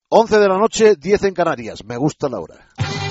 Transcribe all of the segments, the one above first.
11 de la noche, 10 en Canarias. Me gusta la hora.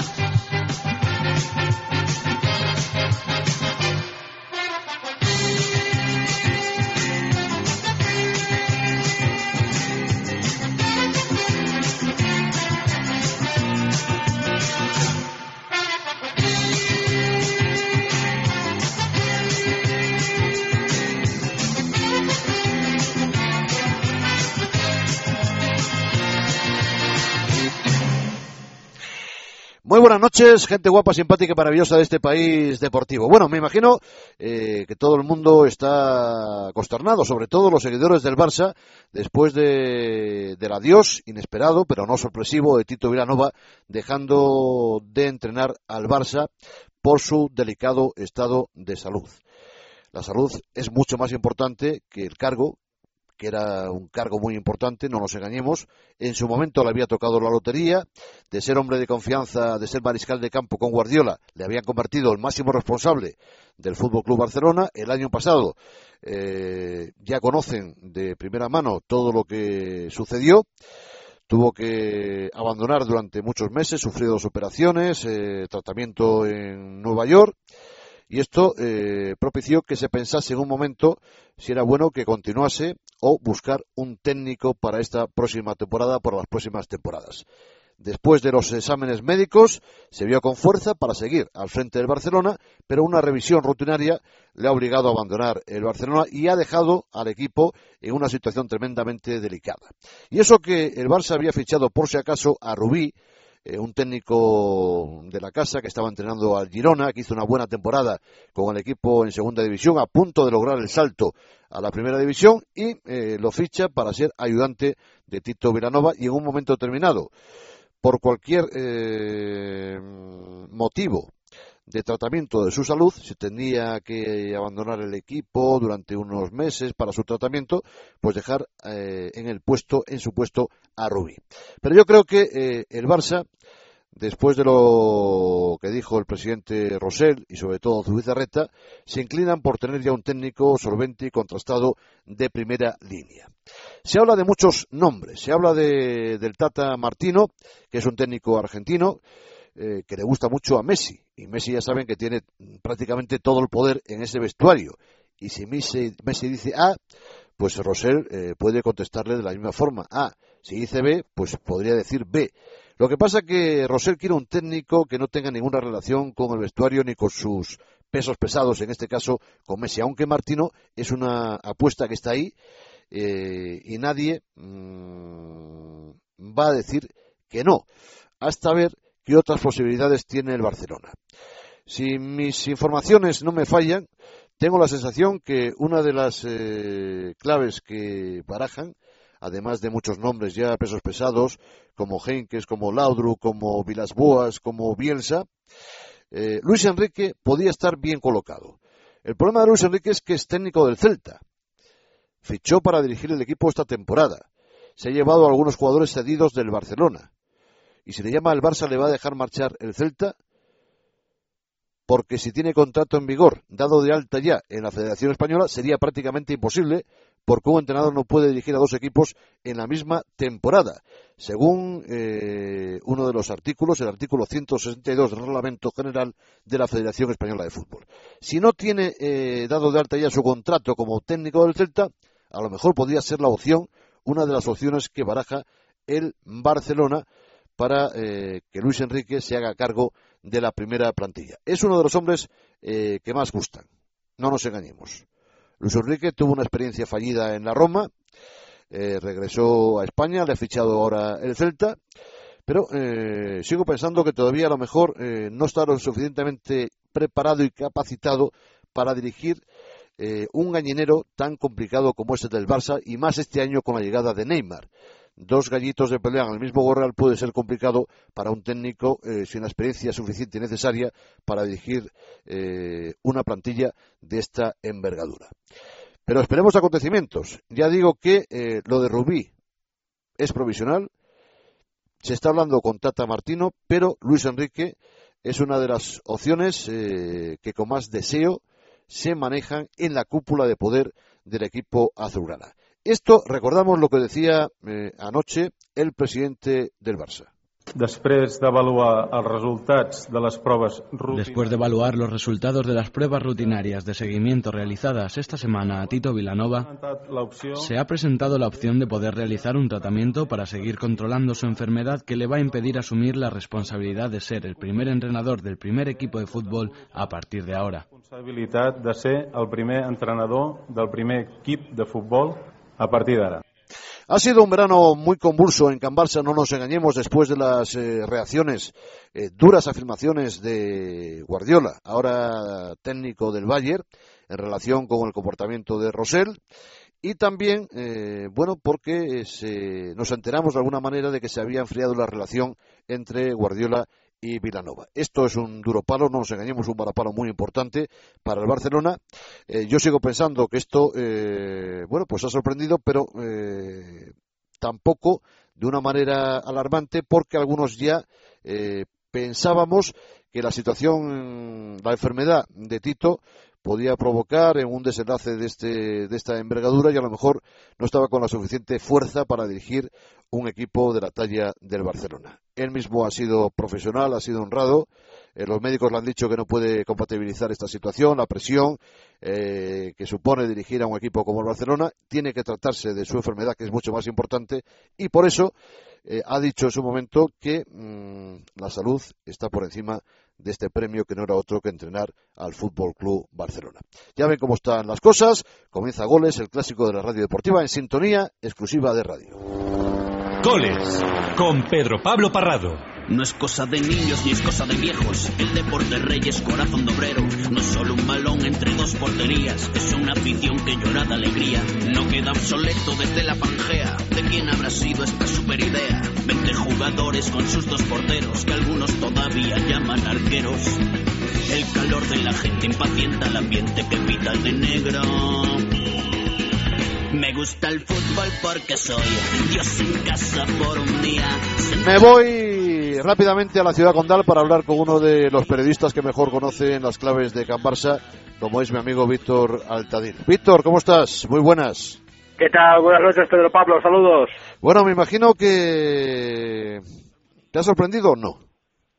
Muy buenas noches, gente guapa, simpática y maravillosa de este país deportivo. Bueno, me imagino que todo el mundo está consternado, sobre todo los seguidores del Barça, después del adiós inesperado, pero no sorpresivo, de Tito Vilanova, dejando de entrenar al Barça por su delicado estado de salud. La salud es mucho más importante que el cargo, que era un cargo muy importante, no nos engañemos. En su momento le había tocado la lotería, de ser hombre de confianza, de ser mariscal de campo con Guardiola, le habían convertido el máximo responsable del Fútbol Club Barcelona. El año pasado ya conocen de primera mano todo lo que sucedió. Tuvo que abandonar durante muchos meses, sufrió 2 operaciones, tratamiento en Nueva York. Y esto propició que se pensase en un momento si era bueno que continuase o buscar un técnico para esta próxima temporada, por las próximas temporadas. Después de los exámenes médicos, se vio con fuerza para seguir al frente del Barcelona, pero una revisión rutinaria le ha obligado a abandonar el Barcelona y ha dejado al equipo en una situación tremendamente delicada. Y eso que el Barça había fichado por si acaso a Rubí, un técnico de la casa que estaba entrenando al Girona, que hizo una buena temporada con el equipo en segunda división, a punto de lograr el salto a la primera división, y lo ficha para ser ayudante de Tito Vilanova, y en un momento determinado, por cualquier motivo de tratamiento de su salud, se tenía que abandonar el equipo durante unos meses para su tratamiento, pues dejar en su puesto a Rubí. Pero yo creo que el Barça, después de lo que dijo el presidente Rosell y sobre todo Zubizarreta, se inclinan por tener ya un técnico solvente y contrastado de primera línea. Se habla de muchos nombres, se habla del Tata Martino, que es un técnico argentino, que le gusta mucho a Messi, y Messi ya saben que tiene prácticamente todo el poder en ese vestuario, y si Messi dice A, pues Rosell puede contestarle de la misma forma A. Si dice B, pues podría decir B. Lo que pasa es que Rosell quiere un técnico que no tenga ninguna relación con el vestuario ni con sus pesos pesados, en este caso con Messi, aunque Martino es una apuesta que está ahí, y nadie va a decir que no, hasta ver qué otras posibilidades tiene el Barcelona. Si mis informaciones no me fallan, tengo la sensación que una de las claves que barajan, además de muchos nombres ya pesos pesados, como Heynckes, como Laudrup, como Villas-Boas, como Bielsa, Luis Enrique podía estar bien colocado. El problema de Luis Enrique es que es técnico del Celta. Fichó para dirigir el equipo esta temporada. Se ha llevado a algunos jugadores cedidos del Barcelona. Y si le llama al Barça, ¿le va a dejar marchar el Celta? Porque si tiene contrato en vigor, dado de alta ya en la Federación Española, sería prácticamente imposible, porque un entrenador no puede dirigir a 2 equipos en la misma temporada. Según uno de los artículos, el artículo 162 del Reglamento General de la Federación Española de Fútbol. Si no tiene dado de alta ya su contrato como técnico del Celta, a lo mejor podría ser la opción, una de las opciones que baraja el Barcelona, para que Luis Enrique se haga cargo de la primera plantilla. Es uno de los hombres que más gustan, no nos engañemos. Luis Enrique tuvo una experiencia fallida en la Roma, regresó a España, le ha fichado ahora el Celta, pero sigo pensando que todavía a lo mejor no está lo suficientemente preparado y capacitado para dirigir un gallinero tan complicado como este del Barça, y más este año con la llegada de Neymar. 2 gallitos de pelea en el mismo corral puede ser complicado para un técnico sin la experiencia suficiente y necesaria para dirigir una plantilla de esta envergadura. Pero esperemos acontecimientos. Ya digo que lo de Rubí es provisional. Se está hablando con Tata Martino, pero Luis Enrique es una de las opciones que con más deseo se manejan en la cúpula de poder del equipo azulgrana. Esto, recordamos lo que decía anoche el presidente del Barça. Después de evaluar los resultados de las pruebas rutinarias de seguimiento realizadas esta semana a Tito Vilanova, se ha presentado la opción de poder realizar un tratamiento para seguir controlando su enfermedad que le va a impedir asumir la responsabilidad de ser el primer entrenador del primer equipo de fútbol a partir de ahora. Ha sido un verano muy convulso en Can Barça, no nos engañemos, después de las reacciones, duras afirmaciones de Guardiola, ahora técnico del Bayern, en relación con el comportamiento de Rosell, y también, porque nos enteramos de alguna manera de que se había enfriado la relación entre Guardiola y Vilanova. Esto es un duro palo, no nos engañemos, un varapalo muy importante para el Barcelona. Yo sigo pensando que esto, ha sorprendido, pero tampoco de una manera alarmante, porque algunos ya pensábamos que la situación, la enfermedad de Tito podía provocar en un desenlace de esta envergadura y a lo mejor no estaba con la suficiente fuerza para dirigir un equipo de la talla del Barcelona. Él mismo ha sido profesional, ha sido honrado. Los médicos le han dicho que no puede compatibilizar esta situación, la presión que supone dirigir a un equipo como el Barcelona. Tiene que tratarse de su enfermedad, que es mucho más importante, y por eso ha dicho en su momento que la salud está por encima de este premio, que no era otro que entrenar al Fútbol Club Barcelona. Ya ven cómo están las cosas. Comienza Goles, el clásico de la radio deportiva, en sintonía exclusiva de radio. Goles, con Pedro Pablo Parrado. No es cosa de niños ni es cosa de viejos. El deporte rey es corazón de obrero. No es solo un balón entre dos porterías. Es una afición que llora de alegría. No queda obsoleto desde la Pangea. ¿De quién habrá sido esta super idea? 20 jugadores con sus dos porteros, que algunos todavía llaman arqueros. El calor de la gente impacienta el ambiente que pita el de negro. Me gusta el fútbol porque soy Dios en casa por un día. Me voy rápidamente a la ciudad condal para hablar con uno de los periodistas que mejor conocen las claves de Can Barça, como es mi amigo Víctor Altadil. Víctor, ¿cómo estás? Muy buenas. ¿Qué tal? Buenas noches, Pedro Pablo. Saludos. Bueno, me imagino que ¿te ha sorprendido o no?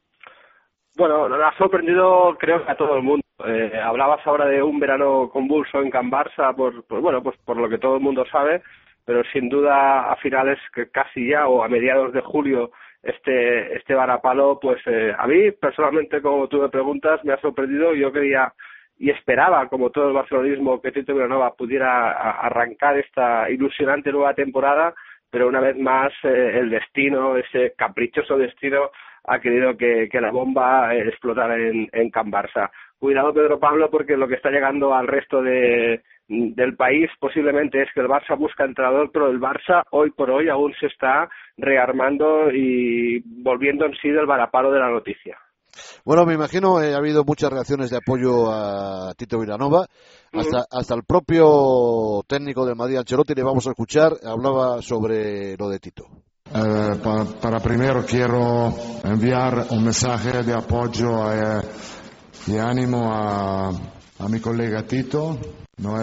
Bueno, ha sorprendido creo que a todo el mundo. Hablabas ahora de un verano convulso en Can Barça por lo que todo el mundo sabe, pero sin duda a finales, que casi ya, o a mediados de julio, este varapalo, pues a mí personalmente, como tú me preguntas, me ha sorprendido. Yo quería y esperaba, como todo el barcelonismo, que Tito Vilanova pudiera arrancar esta ilusionante nueva temporada, pero una vez más el destino, ese caprichoso destino, ha querido que la bomba explotara en Can Barça. Cuidado, Pedro Pablo, porque lo que está llegando al resto del país posiblemente es que el Barça busca entrenador, pero el Barça hoy por hoy aún se está rearmando y volviendo en sí del varapalo de la noticia. Bueno, me imagino ha habido muchas reacciones de apoyo a Tito Vilanova, hasta el propio técnico del Madrid, Ancelotti, le vamos a escuchar, hablaba sobre lo de Tito. Para primero quiero enviar un mensaje de apoyo y ánimo a mi colega Tito. No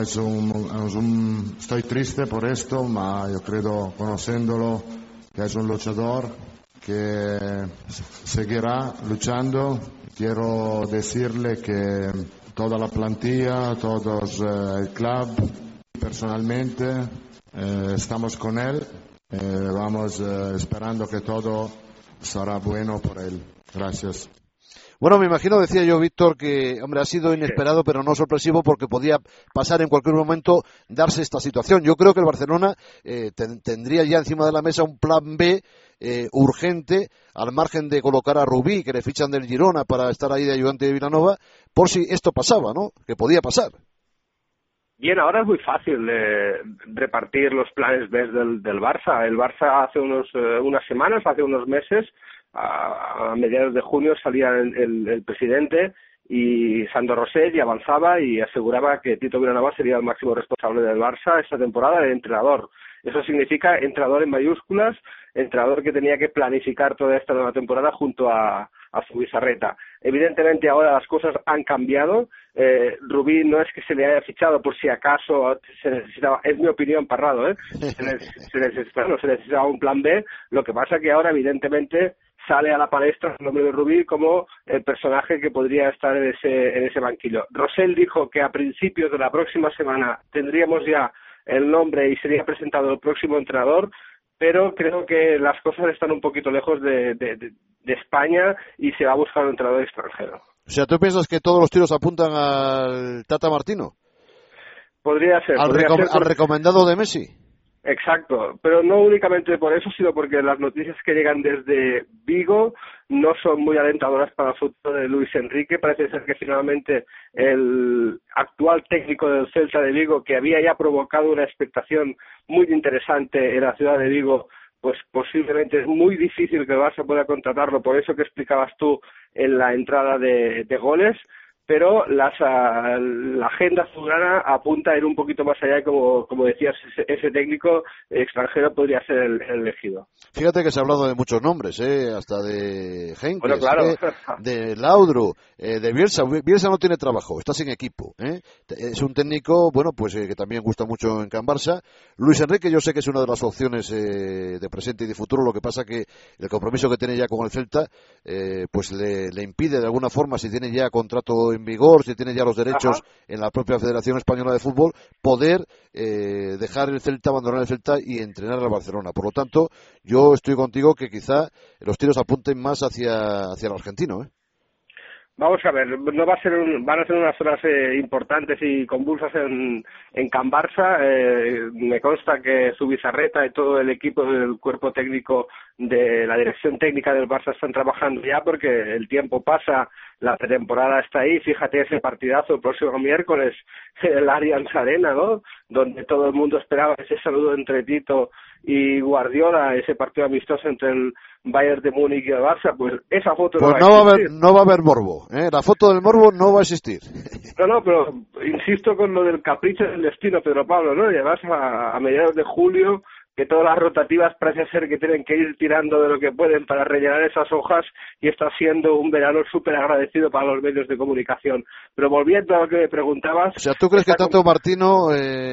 estoy triste por esto, pero yo creo, conociéndolo, que es un luchador que seguirá luchando. Quiero decirle que toda la plantilla, todos el club, personalmente, estamos con él. Vamos esperando que todo será bueno por él. Gracias. Bueno, me imagino, decía yo, Víctor, que ha sido inesperado, pero no sorpresivo, porque podía pasar en cualquier momento, darse esta situación. Yo creo que el Barcelona tendría ya encima de la mesa un plan B urgente, al margen de colocar a Rubí, que le fichan del Girona para estar ahí de ayudante de Vilanova, por si esto pasaba, ¿no? Que podía pasar. Bien, ahora es muy fácil repartir los planes B del Barça. El Barça hace unas semanas, hace unos meses, a mediados de junio salía el presidente y Sandro Rosell, y avanzaba y aseguraba que Tito Vilanova sería el máximo responsable del Barça esta temporada de entrenador. Eso significa entrenador en mayúsculas, entrenador que tenía que planificar toda esta nueva temporada junto a Zubizarreta. Evidentemente ahora las cosas han cambiado. Rubí no es que se le haya fichado por si acaso se necesitaba, es mi opinión, Parrado, se necesitaba un plan B. Lo que pasa que ahora evidentemente sale a la palestra el nombre de Rubí como el personaje que podría estar en ese banquillo. Rosell dijo que a principios de la próxima semana tendríamos ya el nombre y sería presentado el próximo entrenador, pero creo que las cosas están un poquito lejos de España y se va a buscar un entrenador extranjero. O sea, ¿tú piensas que todos los tiros apuntan al Tata Martino? Podría ser. Al recomendado de Messi. Exacto, pero no únicamente por eso, sino porque las noticias que llegan desde Vigo no son muy alentadoras para el futuro de Luis Enrique. Parece ser que finalmente el actual técnico del Celta de Vigo, que había ya provocado una expectación muy interesante en la ciudad de Vigo, pues posiblemente es muy difícil que el Barça pueda contratarlo, por eso que explicabas tú en la entrada de goles. Pero la agenda azulgrana apunta a ir un poquito más allá y como decías, ese técnico extranjero podría ser el elegido. Fíjate que se ha hablado de muchos nombres, hasta de Henkes, bueno, claro. De Laudrup, de Bielsa. Bielsa no tiene trabajo, está sin equipo. Es un técnico, bueno, pues que también gusta mucho en Can Barça. Luis Enrique yo sé que es una de las opciones de presente y de futuro, lo que pasa que el compromiso que tiene ya con el Celta pues le impide de alguna forma, si tiene ya contrato en vigor, si tiene ya los derechos en la propia Federación Española de Fútbol, poder dejar el Celta, abandonar el Celta y entrenar al Barcelona. Por lo tanto, yo estoy contigo que quizá los tiros apunten más hacia el argentino, Vamos a ver, no va a ser van a ser unas horas importantes y convulsas en Can Barça. Me consta que Zubizarreta y todo el equipo del cuerpo técnico de la dirección técnica del Barça están trabajando ya, porque el tiempo pasa, la pretemporada está ahí. Fíjate ese partidazo el próximo miércoles, el Allianz Arena, ¿no? Donde todo el mundo esperaba ese saludo entre Tito y Guardiola, ese partido amistoso entre el Bayern de Múnich y el Barça. Pues esa foto pues no va a haber morbo, la foto del morbo no va a existir. No, pero insisto con lo del capricho del destino, Pedro Pablo, ¿no? Y además a mediados de julio, que todas las rotativas parece ser que tienen que ir tirando de lo que pueden para rellenar esas hojas, y está siendo un verano súper agradecido para los medios de comunicación. Pero volviendo a lo que me preguntabas... O sea, ¿tú crees que Tato Martino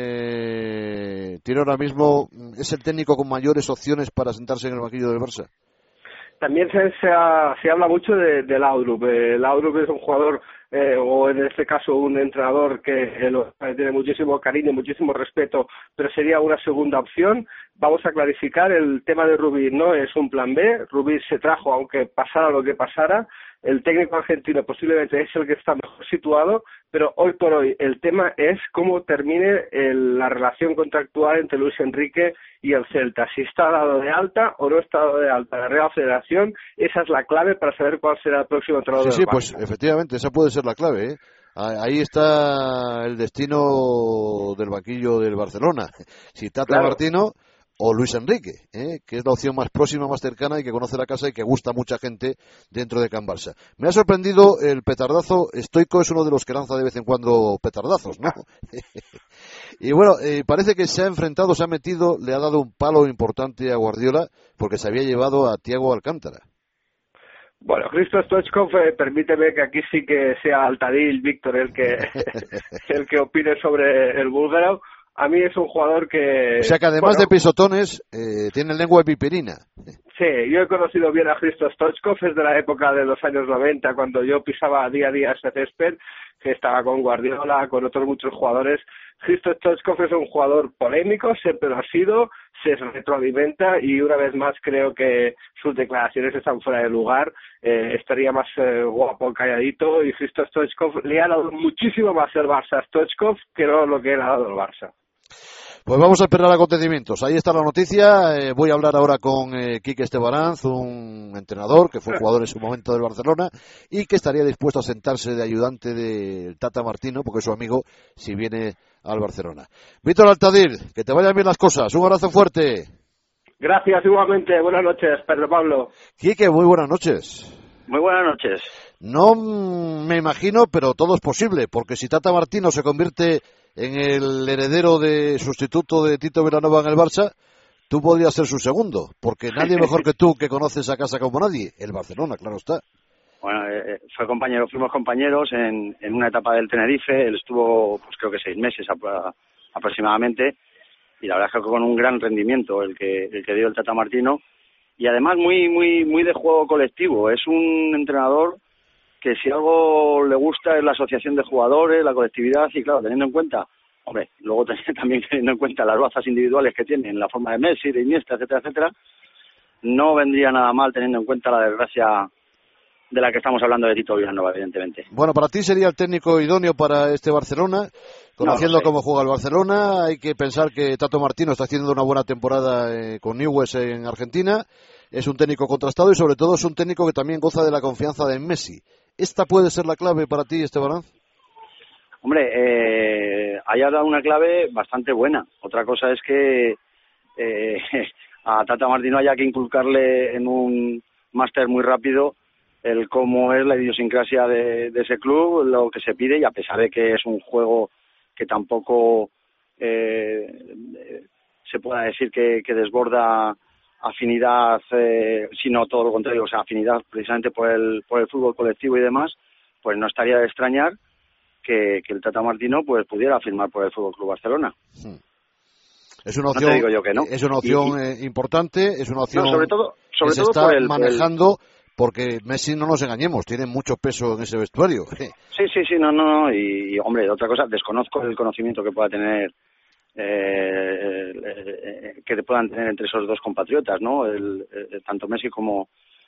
tiene ahora mismo, es el técnico con mayores opciones para sentarse en el banquillo del Barça? También se habla mucho de Laudrup. Laudrup es un jugador, o en este caso un entrenador que tiene muchísimo cariño, muchísimo respeto, pero sería una segunda opción. Vamos a clarificar, el tema de Rubí no es un plan B. Rubí se trajo aunque pasara lo que pasara. El técnico argentino posiblemente es el que está mejor situado, pero hoy por hoy el tema es cómo termine la relación contractual entre Luis Enrique y el Celta. Si está dado de alta o no está dado de alta la Real Federación, esa es la clave para saber cuál será el próximo entrenador del Barça. Pues efectivamente, esa puede ser la clave, Ahí está el destino del banquillo del Barcelona. Si Tata Martino o Luis Enrique, que es la opción más próxima, más cercana y que conoce la casa y que gusta a mucha gente dentro de Can Barça. Me ha sorprendido el petardazo. Stoico es uno de los que lanza de vez en cuando petardazos, ¿no? Y bueno, parece que se ha enfrentado, se ha metido, le ha dado un palo importante a Guardiola porque se había llevado a Thiago Alcántara. Bueno, Hristo Stoichkov, permíteme que aquí sí que sea Altadil, Víctor, el que opine sobre el búlgaro. A mí es un jugador que... O sea que además de pisotones, tiene lengua de piperina. Sí, yo he conocido bien a Hristo Stoichkov, es de la época de los años 90, cuando yo pisaba día a día ese césped, que estaba con Guardiola, con otros muchos jugadores. Hristo Stoichkov es un jugador polémico, siempre lo ha sido, se retroalimenta y una vez más creo que sus declaraciones están fuera de lugar. Estaría más guapo calladito, y Hristo Stoichkov le ha dado muchísimo más el Barça a Stoichkov que no lo que le ha dado el Barça. Pues vamos a esperar acontecimientos. Ahí está la noticia. Voy a hablar ahora con Quique Estebaranz, un entrenador que fue jugador en su momento del Barcelona y que estaría dispuesto a sentarse de ayudante del Tata Martino, porque es su amigo, si viene al Barcelona. Víctor Altadil, que te vayan bien las cosas. Un abrazo fuerte. Gracias, igualmente. Buenas noches, Pedro Pablo. Quique, muy buenas noches. Muy buenas noches. No me imagino, pero todo es posible, porque si Tata Martino se convierte en el heredero de sustituto de Tito Vilanova en el Barça, tú podrías ser su segundo, porque nadie mejor que tú, que conoces a casa como nadie, el Barcelona, claro está. Bueno, fuimos compañeros en una etapa del Tenerife. Él estuvo, pues creo que 6 meses aproximadamente, y la verdad es que con un gran rendimiento el que dio el Tata Martino, y además muy de juego colectivo. Es un entrenador que si algo le gusta es la asociación de jugadores, la colectividad, y claro, teniendo en cuenta, luego también teniendo en cuenta las bazas individuales que tiene en la forma de Messi, de Iniesta, etcétera, no vendría nada mal teniendo en cuenta la desgracia de la que estamos hablando de Tito Vilanova, evidentemente. Bueno, para ti sería el técnico idóneo para este Barcelona, conociendo cómo juega el Barcelona. Hay que pensar que Tato Martino está haciendo una buena temporada con Newell's en Argentina. Es un técnico contrastado y sobre todo es un técnico que también goza de la confianza de Messi. ¿Esta puede ser la clave para ti, Esteban? Hombre, haya dado una clave bastante buena. Otra cosa es que a Tata Martino haya que inculcarle en un máster muy rápido el cómo es la idiosincrasia de ese club, lo que se pide, y a pesar de que es un juego que tampoco se pueda decir que desborda afinidad, sino todo lo contrario, o sea, afinidad precisamente por el fútbol colectivo y demás, pues no estaría de extrañar que el Tata Martino pues pudiera firmar por el Fútbol Club Barcelona. Es una opción, no te digo yo que no. Es una opción importante, es una opción sobre todo que se está manejando. Porque Messi, no nos engañemos, tiene mucho peso en ese vestuario. Sí, no, y hombre, otra cosa, desconozco el conocimiento que pueda tener, que puedan tener entre esos dos compatriotas, ¿no? Tanto Messi como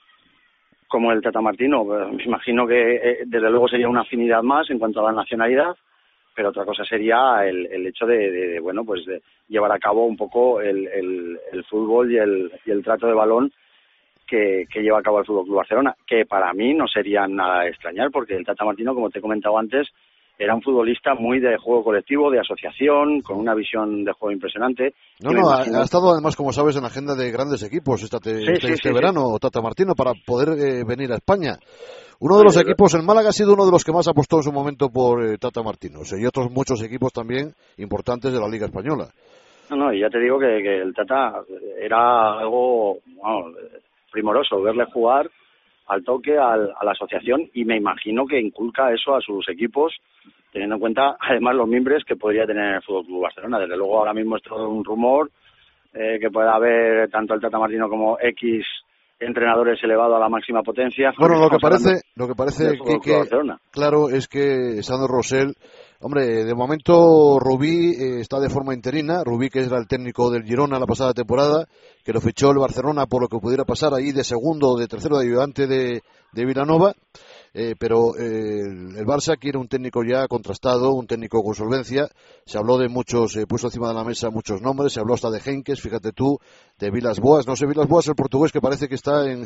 el Tata Martino. Me imagino que desde luego sería una afinidad más en cuanto a la nacionalidad, pero otra cosa sería el hecho de llevar a cabo un poco el fútbol y el trato de balón que lleva a cabo el Fútbol Club Barcelona, que para mí no sería nada de extrañar, porque el Tata Martino, como te he comentado antes, era un futbolista muy de juego colectivo, de asociación, con una visión de juego impresionante. Ha estado además, como sabes, en la agenda de grandes equipos este verano, Tata Martino, para poder venir a España. Uno de los equipos, el Málaga, ha sido uno de los que más apostó en su momento por Tata Martino, y otros muchos equipos también importantes de la Liga Española. No, y ya te digo que el Tata era algo primoroso, verle jugar al toque, a la asociación, y me imagino que inculca eso a sus equipos, teniendo en cuenta además los mimbres que podría tener el Fútbol Club Barcelona. Desde luego ahora mismo es todo un rumor que pueda haber tanto el Tata Martino como X entrenadores elevados a la máxima potencia. Bueno, lo que parece que claro es que Sandro Rosell, hombre, de momento Rubí está de forma interina. Rubí, que era el técnico del Girona la pasada temporada, que lo fichó el Barcelona por lo que pudiera pasar ahí de segundo o de tercero de ayudante de Vilanova. Pero el Barça quiere un técnico ya contrastado, un técnico con solvencia. Se habló de muchos, puso encima de la mesa muchos nombres, se habló hasta de Henkes, fíjate tú, de Vilas-Boas. No sé, Vilas-Boas, el portugués, que parece que está en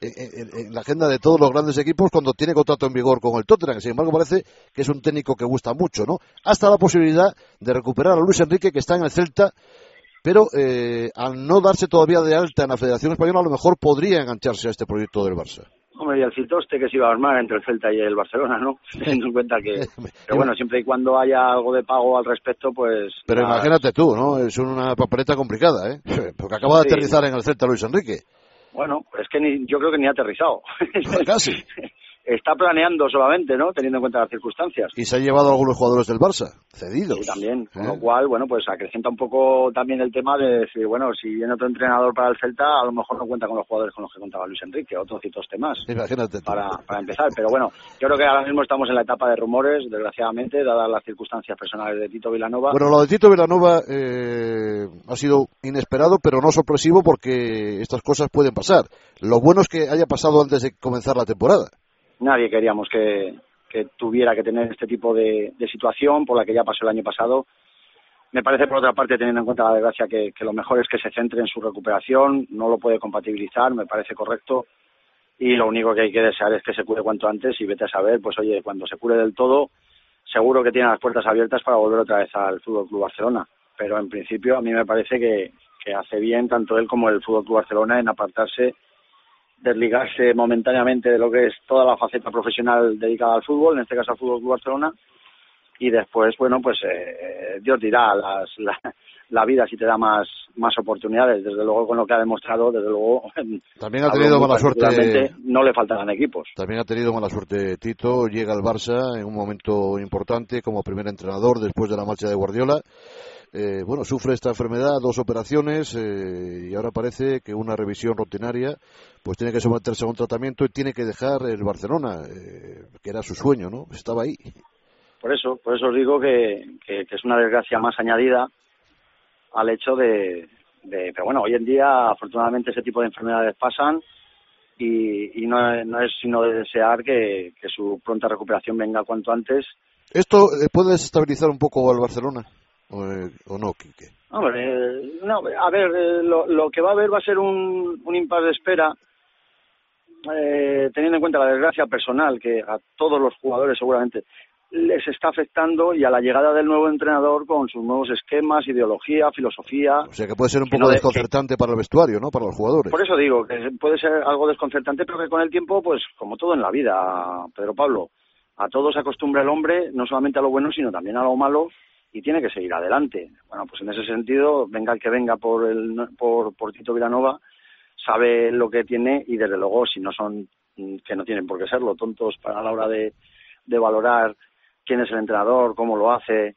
la agenda de todos los grandes equipos cuando tiene contrato en vigor con el Tottenham. Sin embargo, parece que es un técnico que gusta mucho, ¿no? Hasta la posibilidad de recuperar a Luis Enrique, que está en el Celta, pero al no darse todavía de alta en la Federación Española, a lo mejor podría engancharse a este proyecto del Barça. Hombre, y el citoste que se iba a armar entre el Celta y el Barcelona, ¿no? Teniendo en cuenta que... Pero bueno, siempre y cuando haya algo de pago al respecto, pues... Pero imagínate tú, ¿no? Es una papeleta complicada, ¿eh? Porque acaba de aterrizar en el Celta Luis Enrique. Bueno, es que yo creo que ni ha aterrizado. Casi. Está planeando solamente, ¿no? Teniendo en cuenta las circunstancias. Y se ha llevado a algunos jugadores del Barça, cedidos. Sí, también. Con lo cual, bueno, pues acrecenta un poco también el tema de decir, bueno, si viene otro entrenador para el Celta, a lo mejor no cuenta con los jugadores con los que contaba Luis Enrique, otros citos temas. Imagínate. Para empezar. Pero bueno, yo creo que ahora mismo estamos en la etapa de rumores, desgraciadamente, dadas las circunstancias personales de Tito Vilanova. Bueno, lo de Tito Vilanova ha sido inesperado, pero no sorpresivo, porque estas cosas pueden pasar. Lo bueno es que haya pasado antes de comenzar la temporada. Nadie queríamos que tuviera que tener este tipo de situación por la que ya pasó el año pasado. Me parece, por otra parte, teniendo en cuenta la desgracia, que lo mejor es que se centre en su recuperación. No lo puede compatibilizar, me parece correcto. Y lo único que hay que desear es que se cure cuanto antes, y vete a saber, pues oye, cuando se cure del todo, seguro que tiene las puertas abiertas para volver otra vez al Fútbol Club Barcelona. Pero en principio a mí me parece que hace bien tanto él como el Fútbol Club Barcelona en apartarse desligarse momentáneamente de lo que es toda la faceta profesional dedicada al fútbol, en este caso al Fútbol Club Barcelona, y después, bueno, pues Dios dirá, la vida si te da más oportunidades, desde luego con lo que ha demostrado, desde luego también ha tenido mala suerte, no le faltarán equipos. También ha tenido mala suerte Tito, llega al Barça en un momento importante como primer entrenador después de la marcha de Guardiola. Bueno, sufre esta enfermedad, 2 operaciones, y ahora parece que una revisión rutinaria pues tiene que someterse a un tratamiento y tiene que dejar el Barcelona, que era su sueño, ¿no? Estaba ahí. Por eso os digo que es una desgracia más añadida al hecho pero bueno, hoy en día afortunadamente ese tipo de enfermedades pasan y no es sino de desear que su pronta recuperación venga cuanto antes. ¿Esto puede desestabilizar un poco al Barcelona? ¿O no, Quique? Hombre, no, a ver, lo que va a haber va a ser un impasse de espera, teniendo en cuenta la desgracia personal que a todos los jugadores seguramente les está afectando, y a la llegada del nuevo entrenador con sus nuevos esquemas, ideología, filosofía. O sea que puede ser un poco desconcertante para el vestuario, ¿no? Para los jugadores. Por eso digo que puede ser algo desconcertante, pero que con el tiempo, pues como todo en la vida, Pedro Pablo, a todo se acostumbra el hombre, no solamente a lo bueno, sino también a lo malo, y tiene que seguir adelante. Bueno, pues en ese sentido, venga el que venga por Tito Vilanova, sabe lo que tiene, y desde luego, si no son, que no tienen por qué serlo, tontos para la hora de valorar quién es el entrenador, cómo lo hace,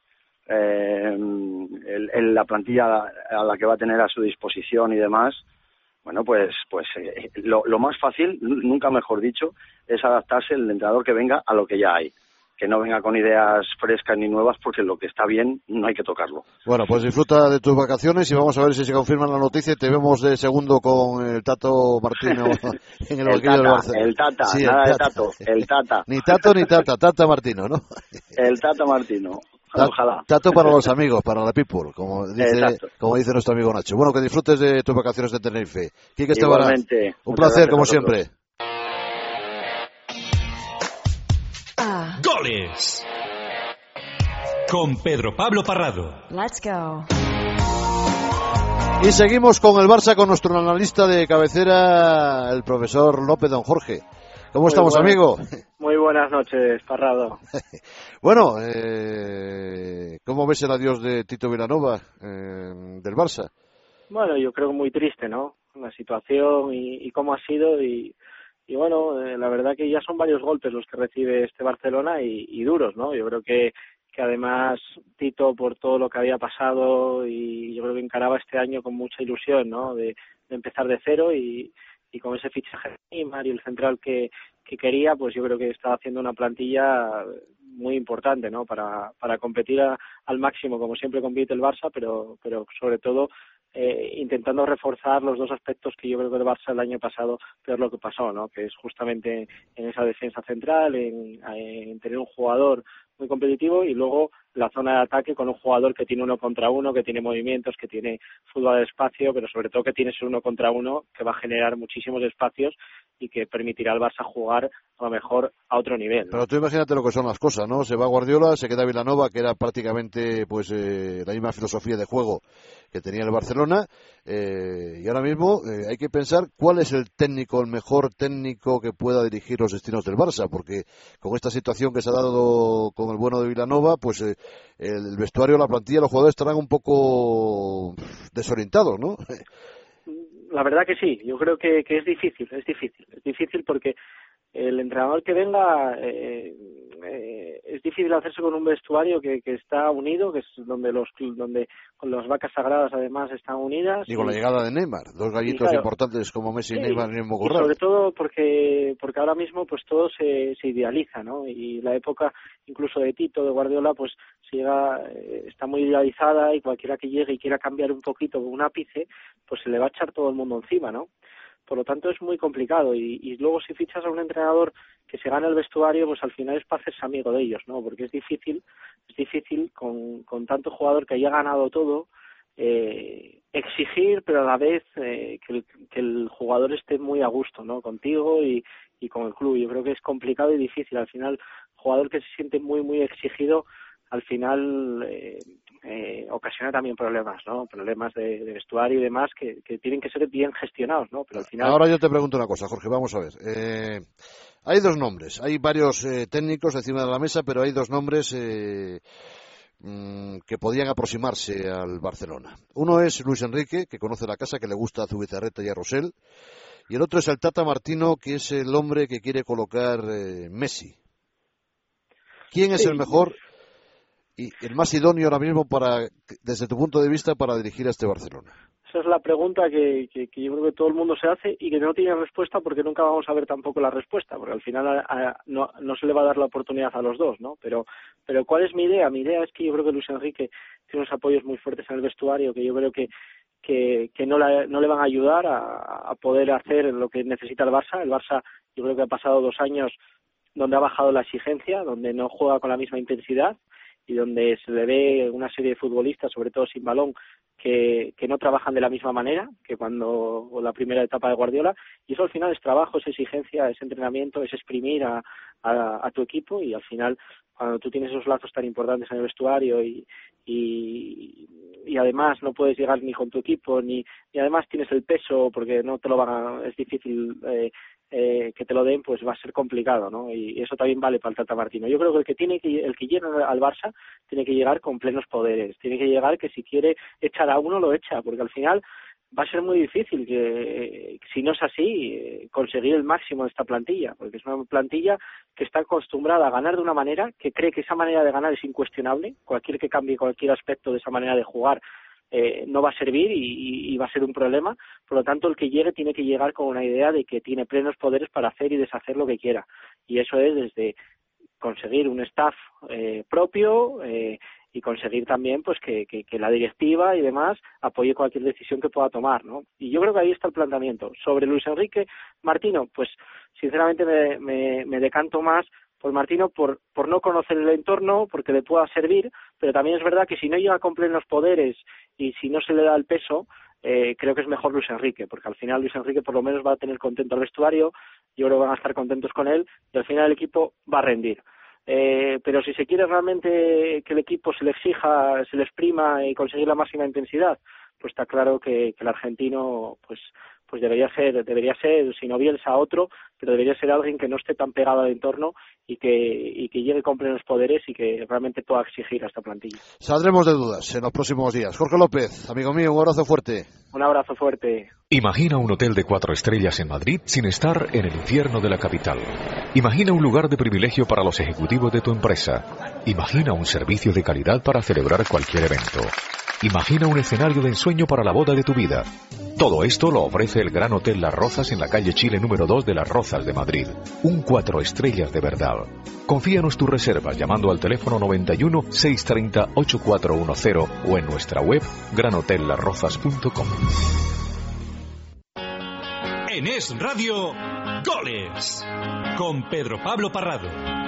la plantilla a la que va a tener a su disposición y demás. Bueno, pues lo más fácil, nunca mejor dicho, es adaptarse el entrenador que venga a lo que ya hay. Que no venga con ideas frescas ni nuevas, porque lo que está bien no hay que tocarlo. Bueno, pues disfruta de tus vacaciones y vamos a ver si se confirma la noticia. Te vemos de segundo con el Tato Martino en el banquillo del Barcelona. El Tata, sí, nada de Tato, el Tata. Ni Tato ni Tata, Tata Martino, ¿no? El Tata Martino. Ojalá. Tato para los amigos, para la people, como dice nuestro amigo Nacho. Bueno, que disfrutes de tus vacaciones de Tenerife. Quique Esteban, un placer como siempre. Goles con Pedro Pablo Parrado. Let's go. Y seguimos con el Barça, con nuestro analista de cabecera, el profesor López, don Jorge. ¿Cómo estamos, amigo? Muy buenas noches, Parrado. Bueno, ¿cómo ves el adiós de Tito Vilanova del Barça? Bueno, yo creo muy triste, ¿no? La situación y cómo ha sido, y bueno, la verdad que ya son varios golpes los que recibe este Barcelona y duros, ¿no? Yo creo que además Tito, por todo lo que había pasado, y yo creo que encaraba este año con mucha ilusión, ¿no? De empezar de cero y con ese fichaje de Neymar y el central que quería, pues yo creo que está haciendo una plantilla muy importante, ¿no? Para competir al máximo, como siempre compite el Barça, pero sobre todo intentando reforzar los dos aspectos que yo creo que el Barça el año pasado peor lo que pasó, ¿no? Que es justamente en esa defensa central, en tener un jugador muy competitivo, y luego la zona de ataque con un jugador que tiene 1 contra 1, que tiene movimientos, que tiene fútbol de espacio, pero sobre todo que tiene ese 1 contra 1 que va a generar muchísimos espacios y que permitirá al Barça jugar a lo mejor a otro nivel, ¿no? Pero tú imagínate lo que son las cosas, ¿no? Se va Guardiola, se queda Vilanova, que era prácticamente pues la misma filosofía de juego que tenía el Barcelona, y ahora mismo hay que pensar cuál es el mejor técnico que pueda dirigir los destinos del Barça, porque con esta situación que se ha dado con el bueno de Vilanova, pues el vestuario, la plantilla, los jugadores estarán un poco desorientados, ¿no? La verdad que sí, yo creo que es difícil porque el entrenador que venga es difícil hacerse con un vestuario que está unido, que es donde con las vacas sagradas además están unidas. Y con la llegada de Neymar, dos gallitos importantes como Messi y Neymar en el mismo corral. Sobre todo porque ahora mismo pues todo se idealiza, ¿no? Y la época incluso de Tito, de Guardiola, pues está muy idealizada, y cualquiera que llegue y quiera cambiar un poquito un ápice, pues se le va a echar todo el mundo encima, ¿no? Por lo tanto es muy complicado, y luego si fichas a un entrenador que se gana el vestuario, pues al final es para hacerse amigo de ellos, ¿no? Porque es difícil con tanto jugador que haya ganado todo, exigir, pero a la vez que el jugador esté muy a gusto, ¿no? Contigo y con el club. Yo creo que es complicado y difícil. Al final, jugador que se siente muy muy exigido, al final ocasiona también problemas, ¿no? Problemas de vestuario y demás que tienen que ser bien gestionados, ¿no? Pero al final... Ahora yo te pregunto una cosa, Jorge, vamos a ver. Hay dos nombres, hay varios técnicos encima de la mesa, pero hay dos nombres que podían aproximarse al Barcelona. Uno es Luis Enrique, que conoce la casa, que le gusta a Zubizarreta y a Rosell, y el otro es el Tata Martino, que es el hombre que quiere colocar Messi. ¿Quién es el mejor y el más idóneo ahora mismo desde tu punto de vista, para dirigir a este Barcelona? Esa es la pregunta que yo creo que todo el mundo se hace y que no tiene respuesta, porque nunca vamos a ver tampoco la respuesta, porque al final no se le va a dar la oportunidad a los dos, ¿no? Pero ¿cuál es mi idea? Mi idea es que yo creo que Luis Enrique tiene unos apoyos muy fuertes en el vestuario que yo creo que no le van a ayudar a poder hacer lo que necesita el Barça. El Barça yo creo que ha pasado 2 años donde ha bajado la exigencia, donde no juega con la misma intensidad y donde se le ve una serie de futbolistas, sobre todo sin balón, que no trabajan de la misma manera que cuando la primera etapa de Guardiola, y eso al final es trabajo, es exigencia, es entrenamiento, es exprimir a tu equipo, y al final cuando tú tienes esos lazos tan importantes en el vestuario y además no puedes llegar ni con tu equipo y además tienes el peso porque no te lo es difícil que te lo den, pues va a ser complicado, ¿no? Y eso también vale para el Tata Martino. Yo creo que el que llega al Barça tiene que llegar con plenos poderes, tiene que llegar que si quiere echar a uno lo echa, porque al final va a ser muy difícil que, si no es así, conseguir el máximo de esta plantilla, porque es una plantilla que está acostumbrada a ganar de una manera, que cree que esa manera de ganar es incuestionable, cualquier que cambie cualquier aspecto de esa manera de jugar no va a servir y va a ser un problema. Por lo tanto, el que llegue tiene que llegar con una idea de que tiene plenos poderes para hacer y deshacer lo que quiera, y eso es desde conseguir un staff propio y conseguir también pues que la directiva y demás apoye cualquier decisión que pueda tomar, ¿no? Y yo creo que ahí está el planteamiento. Sobre Luis Enrique Martino, pues sinceramente me decanto más por Martino por no conocer el entorno, porque le pueda servir, pero también es verdad que si no llega con plenos poderes y si no se le da el peso, creo que es mejor Luis Enrique, porque al final Luis Enrique por lo menos va a tener contento al vestuario, yo creo que van a estar contentos con él y al final el equipo va a rendir. Pero si se quiere realmente que el equipo se le exija, se le exprima y conseguir la máxima intensidad, pues está claro que el argentino pues debería ser, si no Bielsa, otro, pero debería ser alguien que no esté tan pegado al entorno y que llegue con plenos poderes y que realmente pueda exigir a esta plantilla. Saldremos de dudas en los próximos días. Jorge López, amigo mío, un abrazo fuerte. Un abrazo fuerte. Imagina un hotel de 4 estrellas en Madrid sin estar en el infierno de la capital. Imagina un lugar de privilegio para los ejecutivos de tu empresa. Imagina un servicio de calidad para celebrar cualquier evento. Imagina un escenario de ensueño para la boda de tu vida. Todo esto lo ofrece el Gran Hotel Las Rozas en la calle Chile número 2 de Las Rozas de Madrid. Un 4 estrellas de verdad. Confíanos tus reservas llamando al teléfono 91 630 8410 o en nuestra web granhotellasrozas.com. En Es Radio, Goles, con Pedro Pablo Parrado.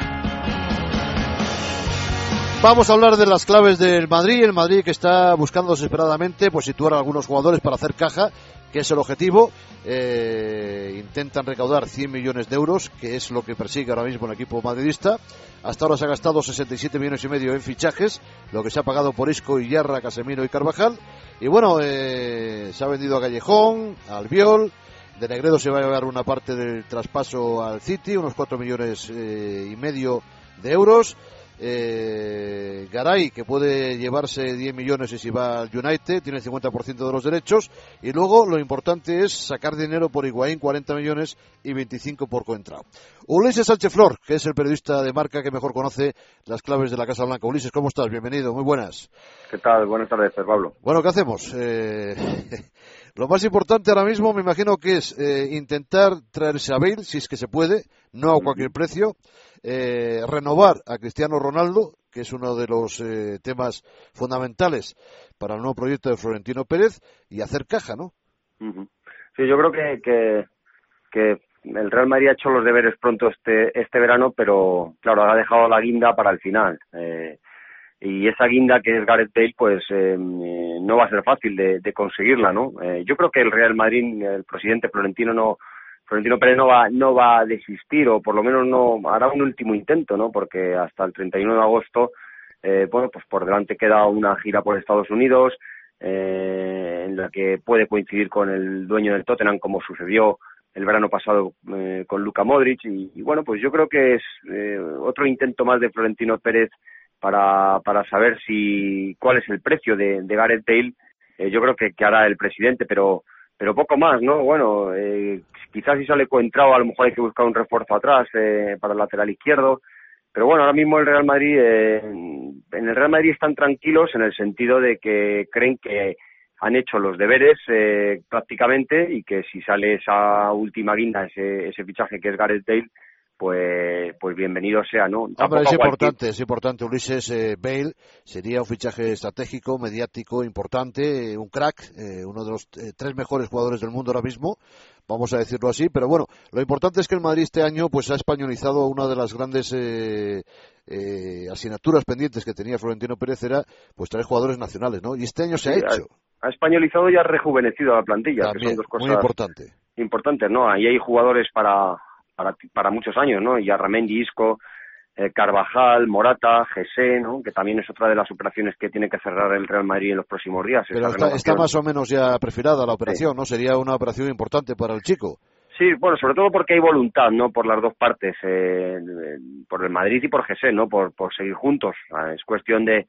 Vamos a hablar de las claves del Madrid, el Madrid que está buscando desesperadamente pues situar a algunos jugadores para hacer caja, que es el objetivo. Intentan recaudar 100 millones de euros, que es lo que persigue ahora mismo el equipo madridista. Hasta ahora se ha gastado 67 millones y medio en fichajes, lo que se ha pagado por Isco, Iyarra, Casemiro y Carvajal. Y bueno, se ha vendido a Callejón, a Albiol. De Negredo se va a llevar una parte del traspaso al City, unos 4 millones y medio de euros. Garay, que puede llevarse 10 millones y si va al United, tiene el 50% de los derechos. Y luego lo importante es sacar dinero por Higuaín, 40 millones y 25 por Coentrao. Ulises Sánchez Flor, que es el periodista de Marca que mejor conoce las claves de la Casa Blanca. Ulises, ¿cómo estás? Bienvenido, muy buenas. ¿Qué tal? Buenas tardes, Pablo. Bueno, ¿qué hacemos? Lo más importante ahora mismo me imagino que es intentar traerse a Bale, si es que se puede, no a cualquier precio, renovar a Cristiano Ronaldo, que es uno de los temas fundamentales para el nuevo proyecto de Florentino Pérez, y hacer caja, ¿no? Sí, yo creo que el Real Madrid ha hecho los deberes pronto este verano, pero claro, ha dejado la guinda para el final. Y esa guinda que es Gareth Bale, pues no va a ser fácil de conseguirla, ¿no? Yo creo que el Real Madrid, el presidente Florentino Pérez no va a desistir, o por lo menos no hará un último intento, ¿no? Porque hasta el 31 de agosto bueno, pues por delante queda una gira por Estados Unidos, en la que puede coincidir con el dueño del Tottenham, como sucedió el verano pasado con Luka Modric, y bueno, pues yo creo que es otro intento más de Florentino Pérez para saber cuál es el precio de Gareth Bale. Yo creo que hará el presidente, pero poco más, ¿no? Bueno, quizás si sale Coentrao, a lo mejor hay que buscar un refuerzo atrás para el lateral izquierdo. Pero bueno, ahora mismo el Real Madrid, en el Real Madrid están tranquilos en el sentido de que creen que han hecho los deberes prácticamente, y que si sale esa última guinda, ese fichaje que es Gareth Bale, pues bienvenido sea, ¿no? Hombre, es importante, Ulises. Bale sería un fichaje estratégico, mediático, importante, un crack, uno de los 3 mejores jugadores del mundo ahora mismo, vamos a decirlo así, pero bueno, lo importante es que el Madrid este año pues ha españolizado. Una de las grandes asignaturas pendientes que tenía Florentino Pérez era pues traer jugadores nacionales, ¿no? Y este año se ha hecho. Ha españolizado y ha rejuvenecido a la plantilla, también, que son dos cosas muy importantes, ¿no? Ahí hay jugadores para muchos años, ¿no? Y Arramendi, Isco, Carvajal, Morata, Jesse, ¿no? Que también es otra de las operaciones que tiene que cerrar el Real Madrid en los próximos días. Pero está más o menos ya perfilada la operación, sí, ¿no? Sería una operación importante para el chico. Sí, bueno, sobre todo porque hay voluntad, ¿no? Por las dos partes, por el Madrid y por Jesse, ¿no? Por seguir juntos. Es cuestión de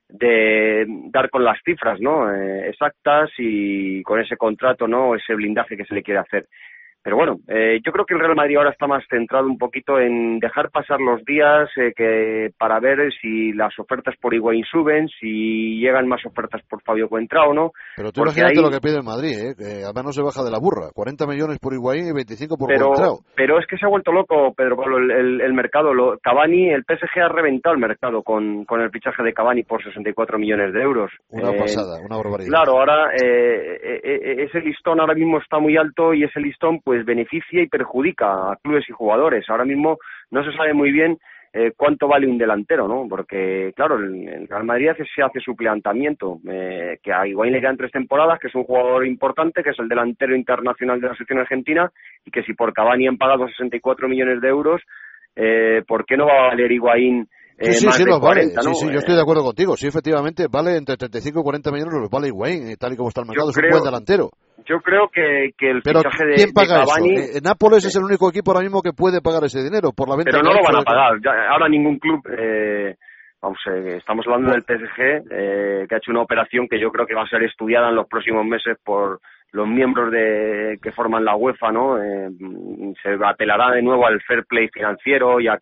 dar con las cifras, ¿no? Exactas, y con ese contrato, ¿no? Ese blindaje que se le quiere hacer. Pero bueno, yo creo que el Real Madrid ahora está más centrado un poquito en dejar pasar los días para ver si las ofertas por Higuaín suben, si llegan más ofertas por Fabio Coentrao, ¿no? Pero tú imagínate lo que pide el Madrid, que además no se baja de la burra. 40 millones por Higuaín y 25 por Coentrao. Pero es que se ha vuelto loco, Pedro Pablo, el mercado. Cavani, el PSG ha reventado el mercado con el fichaje de Cavani por 64 millones de euros. Una pasada, una barbaridad. Claro, ahora ese listón ahora mismo está muy alto, y ese listón pues beneficia y perjudica a clubes y jugadores. Ahora mismo no se sabe muy bien cuánto vale un delantero, ¿no? Porque, claro, el Real Madrid se hace su planteamiento, que a Higuaín le quedan 3 temporadas, que es un jugador importante, que es el delantero internacional de la selección argentina, y que si por Cavani han pagado 64 millones de euros, ¿por qué no va a valer Higuaín más de 40, ¿no? Sí, yo estoy de acuerdo contigo. Sí, efectivamente, vale entre 35 y 40 millones los vale Higuaín, tal y como está el mercado. Es un buen delantero. Yo creo que el fichaje de Cavani... Eso? Nápoles es el único equipo ahora mismo que puede pagar ese dinero por la venta. Pero no lo van a pagar. Ahora ningún club... estamos hablando del PSG, que ha hecho una operación que yo creo que va a ser estudiada en los próximos meses por los miembros que forman la UEFA, ¿no? Se apelará de nuevo al fair play financiero y a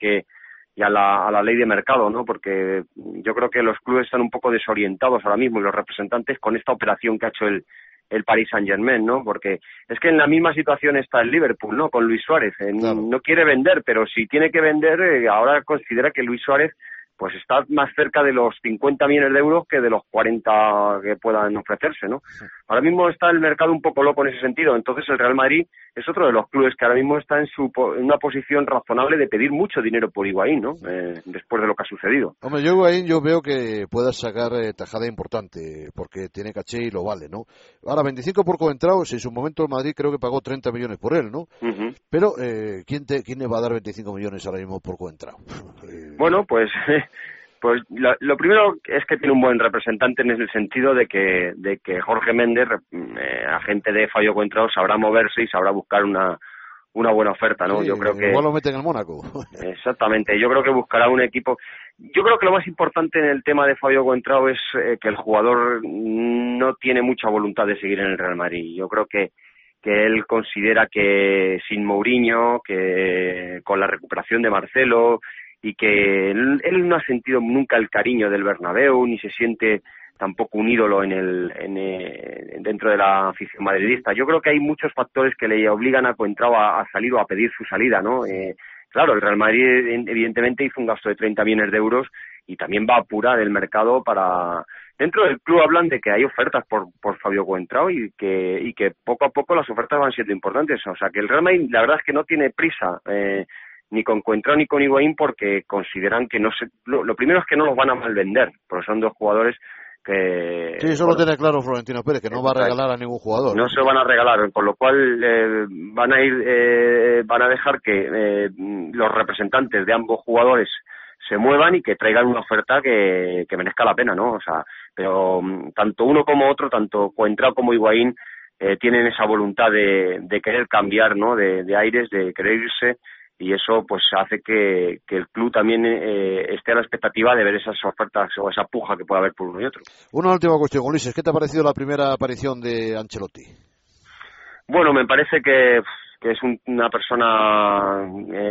la ley de mercado, ¿no? Porque yo creo que los clubes están un poco desorientados ahora mismo, y los representantes, con esta operación que ha hecho el Paris Saint-Germain, ¿no? Porque es que en la misma situación está el Liverpool, ¿no? Con Luis Suárez. Claro. No quiere vender, pero si tiene que vender, ahora considera que Luis Suárez pues está más cerca de los 50 millones de euros que de los 40 que puedan ofrecerse, ¿no? Ahora mismo está el mercado un poco loco en ese sentido. Entonces el Real Madrid es otro de los clubes que ahora mismo está en una posición razonable de pedir mucho dinero por Higuaín, ¿no? Después de lo que ha sucedido. Hombre, Higuaín yo veo que pueda sacar tajada importante, porque tiene caché y lo vale, ¿no? Ahora, 25 por Coentrao, en su momento el Madrid creo que pagó 30 millones por él, ¿no? Uh-huh. Pero, ¿quién le va a dar 25 millones ahora mismo por Coentrao? Bueno, pues lo primero es que tiene un buen representante, en el sentido de que Jorge Méndez, agente de Fabio Coentrao, sabrá moverse y sabrá buscar una buena oferta, ¿no? Sí, yo creo que igual lo meten en el Mónaco. Exactamente, yo creo que buscará un equipo. Yo creo que lo más importante en el tema de Fabio Coentrao es que el jugador no tiene mucha voluntad de seguir en el Real Madrid. Yo creo que él considera que sin Mourinho, que con la recuperación de Marcelo, y que él no ha sentido nunca el cariño del Bernabéu, ni se siente tampoco un ídolo dentro de la afición madridista. Yo creo que hay muchos factores que le obligan a Coentrao a salir o a pedir su salida, ¿no? Claro, el Real Madrid evidentemente hizo un gasto de 30 millones de euros y también va a apurar el mercado para... Dentro del club hablan de que hay ofertas por Fabio Coentrao y que poco a poco las ofertas van siendo importantes. O sea, que el Real Madrid la verdad es que no tiene prisa ni con Coentrao ni con Higuaín, porque consideran que lo primero es que no los van a malvender, porque son dos jugadores que... Sí, eso lo tiene claro Florentino Pérez, que no va a regalar a ningún jugador. No se van a regalar, con lo cual van a dejar que los representantes de ambos jugadores se muevan y que traigan una oferta que merezca la pena, ¿no? O sea, pero tanto uno como otro, tanto Coentrao como Higuaín, tienen esa voluntad de querer cambiar, ¿no? De aires, de querer irse, y eso pues hace que el club también esté a la expectativa de ver esas ofertas o esa puja que puede haber por uno y otro. Una última cuestión, Ulises, ¿qué te ha parecido la primera aparición de Ancelotti? Bueno, me parece que es una persona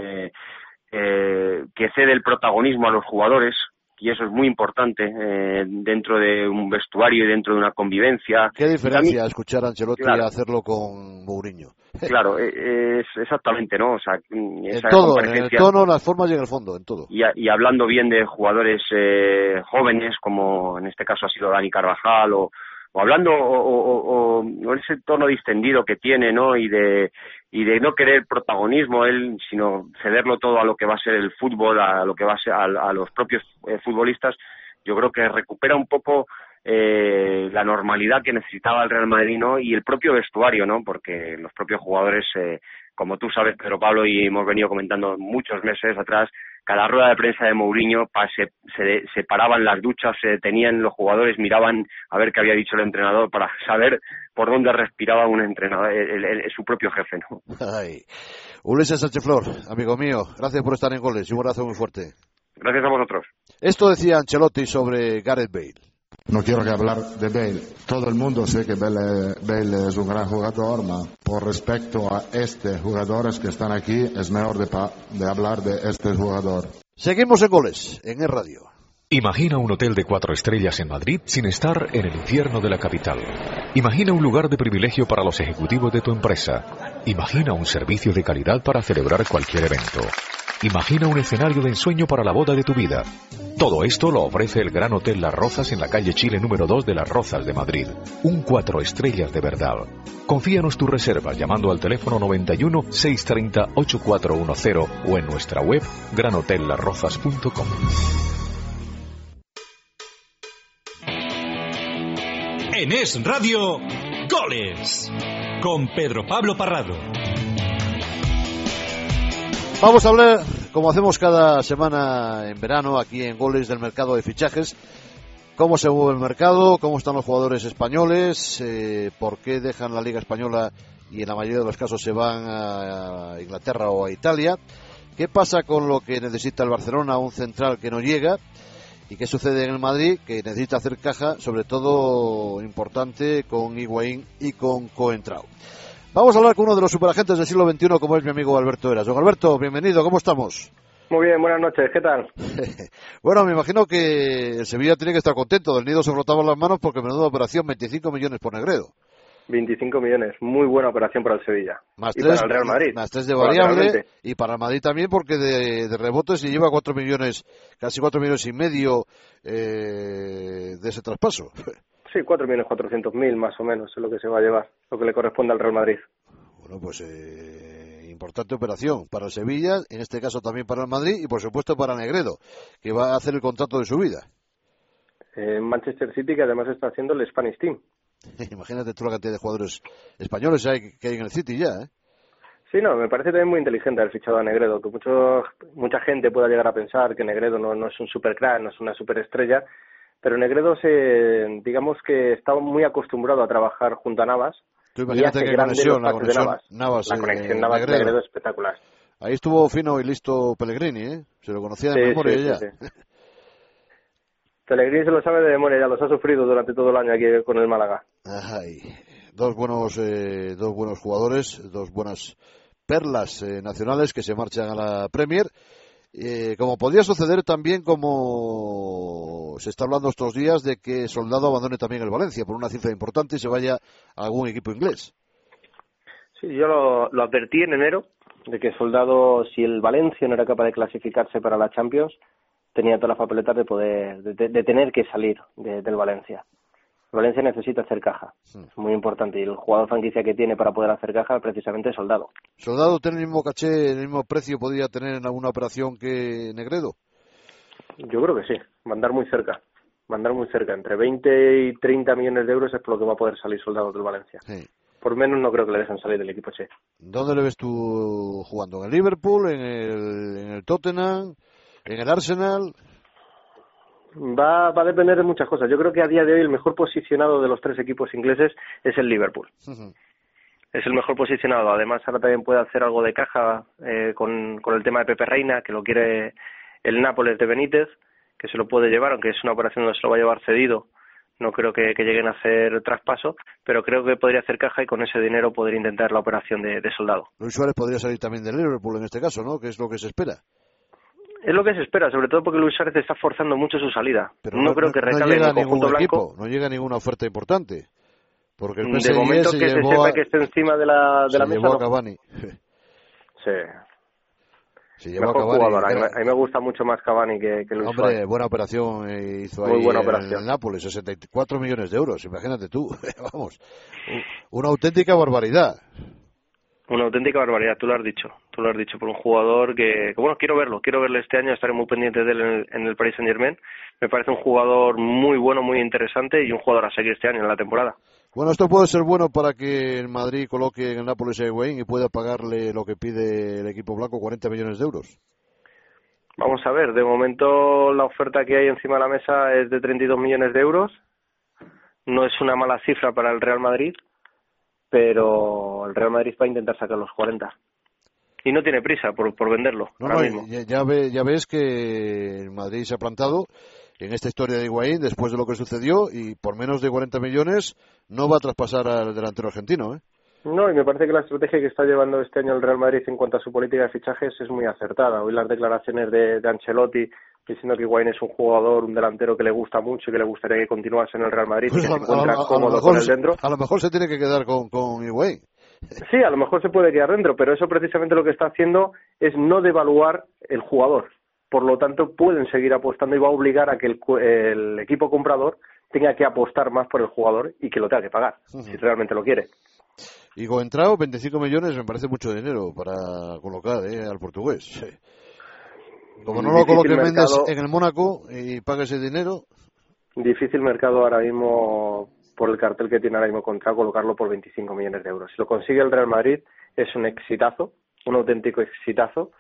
que cede el protagonismo a los jugadores, y eso es muy importante dentro de un vestuario y dentro de una convivencia. ¿Qué diferencia escuchar a Ancelotti y hacerlo con Mourinho? Claro, es exactamente, ¿no? O sea, en todo, en el tono, las formas y en el fondo, en todo. Y hablando bien de jugadores jóvenes, como en este caso ha sido Dani Carvajal, o hablando o ese tono distendido que tiene, ¿no? Y de no querer protagonismo él, sino cederlo todo a lo que va a ser el fútbol, a lo que va a ser a los propios futbolistas. Yo creo que recupera un poco la normalidad que necesitaba el Real Madrid, ¿no? Y el propio vestuario, ¿no? Porque los propios jugadores, como tú sabes, Pedro Pablo, y hemos venido comentando muchos meses atrás, cada rueda de prensa de Mourinho se paraban las duchas, se detenían los jugadores, miraban a ver qué había dicho el entrenador para saber por dónde respiraba un entrenador, su propio jefe, ¿no? Ay. Ulises Sánchez Flor, amigo mío, gracias por estar en Goles y un abrazo muy fuerte. Gracias a vosotros. Esto decía Ancelotti sobre Gareth Bale. No quiero que hablar de Bale. Todo el mundo sabe que Bale es un gran jugador, pero por respecto a estos jugadores que están aquí, es mejor de hablar de este jugador. Seguimos en Goles, en el radio. Imagina un hotel de 4 estrellas en Madrid sin estar en el infierno de la capital. Imagina un lugar de privilegio para los ejecutivos de tu empresa. Imagina un servicio de calidad para celebrar cualquier evento. Imagina un escenario de ensueño para la boda de tu vida. Todo esto lo ofrece el Gran Hotel Las Rozas en la calle Chile número 2 de Las Rozas de Madrid. Un 4 estrellas de verdad. Confíanos tu reserva llamando al teléfono 91 630 8410 o en nuestra web granhotellasrozas.com. En Es Radio, Goles, con Pedro Pablo Parrado. Vamos a hablar, como hacemos cada semana en verano, aquí en Goles, del mercado de fichajes. Cómo se mueve el mercado, cómo están los jugadores españoles, por qué dejan la Liga Española y en la mayoría de los casos se van a Inglaterra o a Italia. ¿Qué pasa con lo que necesita el Barcelona, un central que no llega? ¿Y qué sucede en el Madrid, que necesita hacer caja, sobre todo importante, con Higuaín y con Coentrao? Vamos a hablar con uno de los superagentes del siglo XXI, como es mi amigo Alberto Heras. Don Alberto, bienvenido, ¿cómo estamos? Muy bien, buenas noches, ¿qué tal? Bueno, me imagino que el Sevilla tiene que estar contento. Del Nido se frotaban las manos porque menuda operación, 25 millones por Negredo. 25 millones, muy buena operación para el Sevilla. Más y 3, para el Real Madrid. Más 3 de variable, y para el Madrid también, porque de rebote se lleva 4 millones, casi 4 millones y medio de ese traspaso. Sí, 4.400.000 más o menos es lo que se va a llevar, lo que le corresponde al Real Madrid. Bueno, pues importante operación para el Sevilla, en este caso también para el Madrid y por supuesto para Negredo, que va a hacer el contrato de su vida. Manchester City, que además está haciendo el Spanish Team. Imagínate tú la cantidad de jugadores españoles que hay en el City ya, ¿eh? Sí, no, me parece también muy inteligente haber fichado a Negredo, que mucha gente pueda llegar a pensar que Negredo no es un supercrack, no es una superestrella, pero Negredo digamos que está muy acostumbrado a trabajar junto a Navas. Tú imagínate qué conexión, la conexión Navas-Negredo es espectacular. Ahí estuvo fino y listo Pellegrini, ¿eh? Se lo conocía de memoria ya. Sí. Pellegrini se lo sabe de memoria, ya los ha sufrido durante todo el año aquí con el Málaga. Ay, dos buenos jugadores, dos buenas perlas nacionales que se marchan a la Premier. Como podría suceder también, como se está hablando estos días, de que Soldado abandone también el Valencia por una cifra importante y se vaya a algún equipo inglés. Sí, yo lo advertí en enero, de que Soldado, si el Valencia no era capaz de clasificarse para la Champions, tenía todas las papeletas de tener que salir del Valencia. Valencia necesita hacer caja, es muy importante, y el jugador franquicia que tiene para poder hacer caja precisamente es Soldado. ¿Soldado tiene el mismo caché, el mismo precio podría tener en alguna operación que Negredo? Yo creo que sí, va a andar muy cerca, entre 20 y 30 millones de euros es por lo que va a poder salir Soldado del Valencia. Sí. Por menos no creo que le dejen salir del equipo che. ¿Dónde le ves tú jugando? ¿En el Liverpool, en el Tottenham? en el Arsenal. Va a depender de muchas cosas. Yo creo que a día de hoy el mejor posicionado de los 3 equipos ingleses es el Liverpool. Es el mejor posicionado. Además, ahora también puede hacer algo de caja con el tema de Pepe Reina, que lo quiere el Nápoles de Benítez, que se lo puede llevar, aunque es una operación donde se lo va a llevar cedido. No creo que lleguen a hacer traspaso, pero creo que podría hacer caja y con ese dinero poder intentar la operación de Soldado. Luis Suárez podría salir también del Liverpool en este caso, ¿no? Que es lo que se espera. Es lo que se espera, sobre todo porque Luis Suárez está forzando mucho su salida. Pero no creo que recabe en el conjunto blanco. No llega ninguna oferta importante. Porque el PSG de momento que se sepa que esté encima de la mesa. Llevó a Cavani. Sí. Se llevó mejor a Cavani. Jugador. A mí me gusta mucho más Cavani que Luis Suárez. Hombre, buena operación hizo Muy ahí buena operación. en el Nápoles, 64 millones de euros, imagínate tú. Vamos, una auténtica barbaridad. Una auténtica barbaridad, tú lo has dicho, por un jugador que bueno, quiero verle este año, estaré muy pendiente de él en el Paris Saint-Germain. Me parece un jugador muy bueno, muy interesante y un jugador a seguir este año en la temporada. Bueno, esto puede ser bueno para que el Madrid coloque en el Nápoles a Higuaín y pueda pagarle lo que pide el equipo blanco, 40 millones de euros. Vamos a ver, de momento la oferta que hay encima de la mesa es de 32 millones de euros. No es una mala cifra para el Real Madrid, pero el Real Madrid va a intentar sacar los 40. Y no tiene prisa por venderlo ahora mismo. Ya ves que el Madrid se ha plantado en esta historia de Higuaín después de lo que sucedió y por menos de 40 millones no va a traspasar al delantero argentino, ¿eh? No, y me parece que la estrategia que está llevando este año el Real Madrid en cuanto a su política de fichajes es muy acertada. Hoy las declaraciones de Ancelotti diciendo que Higuaín es un jugador, un delantero que le gusta mucho y que le gustaría que continuase en el Real Madrid, pues y que se encuentra cómodo con él dentro. A lo mejor se tiene que quedar con Higuaín. Sí, a lo mejor se puede quedar dentro, pero eso precisamente lo que está haciendo es no devaluar el jugador. Por lo tanto, pueden seguir apostando y va a obligar a que el equipo comprador tenga que apostar más por el jugador y que lo tenga que pagar, si realmente lo quiere. Y Coentrao, 25 millones, me parece mucho dinero para colocar al portugués. Sí. Como no lo coloques, vendes en el Mónaco y pagues ese dinero. Difícil mercado ahora mismo, por el cartel que tiene ahora mismo Coentrao, colocarlo por 25 millones de euros. Si lo consigue el Real Madrid, es un exitazo, un auténtico exitazo.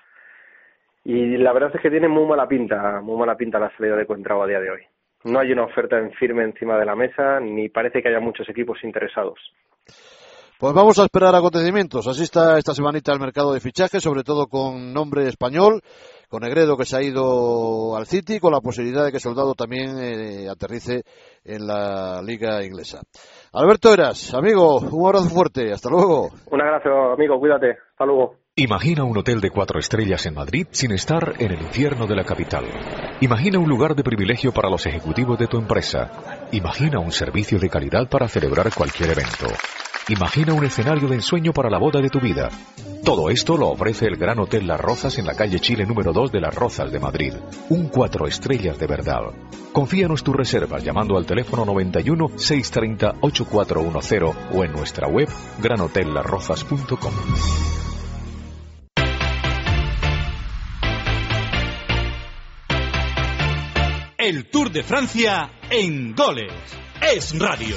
Y la verdad es que tiene muy mala pinta la salida de Coentrao a día de hoy. No hay una oferta en firme encima de la mesa, ni parece que haya muchos equipos interesados. Pues vamos a esperar acontecimientos. Así está esta semanita el mercado de fichajes, sobre todo con nombre español, con Negredo que se ha ido al City, con la posibilidad de que Soldado también aterrice en la liga inglesa. Alberto Heras, amigo, un abrazo fuerte, hasta luego. Un abrazo, amigo, cuídate, hasta luego. Imagina un hotel de 4 estrellas en Madrid sin estar en el infierno de la capital. Imagina un lugar de privilegio para los ejecutivos de tu empresa. Imagina un servicio de calidad para celebrar cualquier evento. Imagina un escenario de ensueño para la boda de tu vida. Todo esto lo ofrece el Gran Hotel Las Rozas en la calle Chile número 2 de Las Rozas de Madrid. Un 4 estrellas de verdad. Confíanos tus reservas llamando al teléfono 91 630 8410 o en nuestra web granhotellasrozas.com. El Tour de Francia en Goles. Es Radio.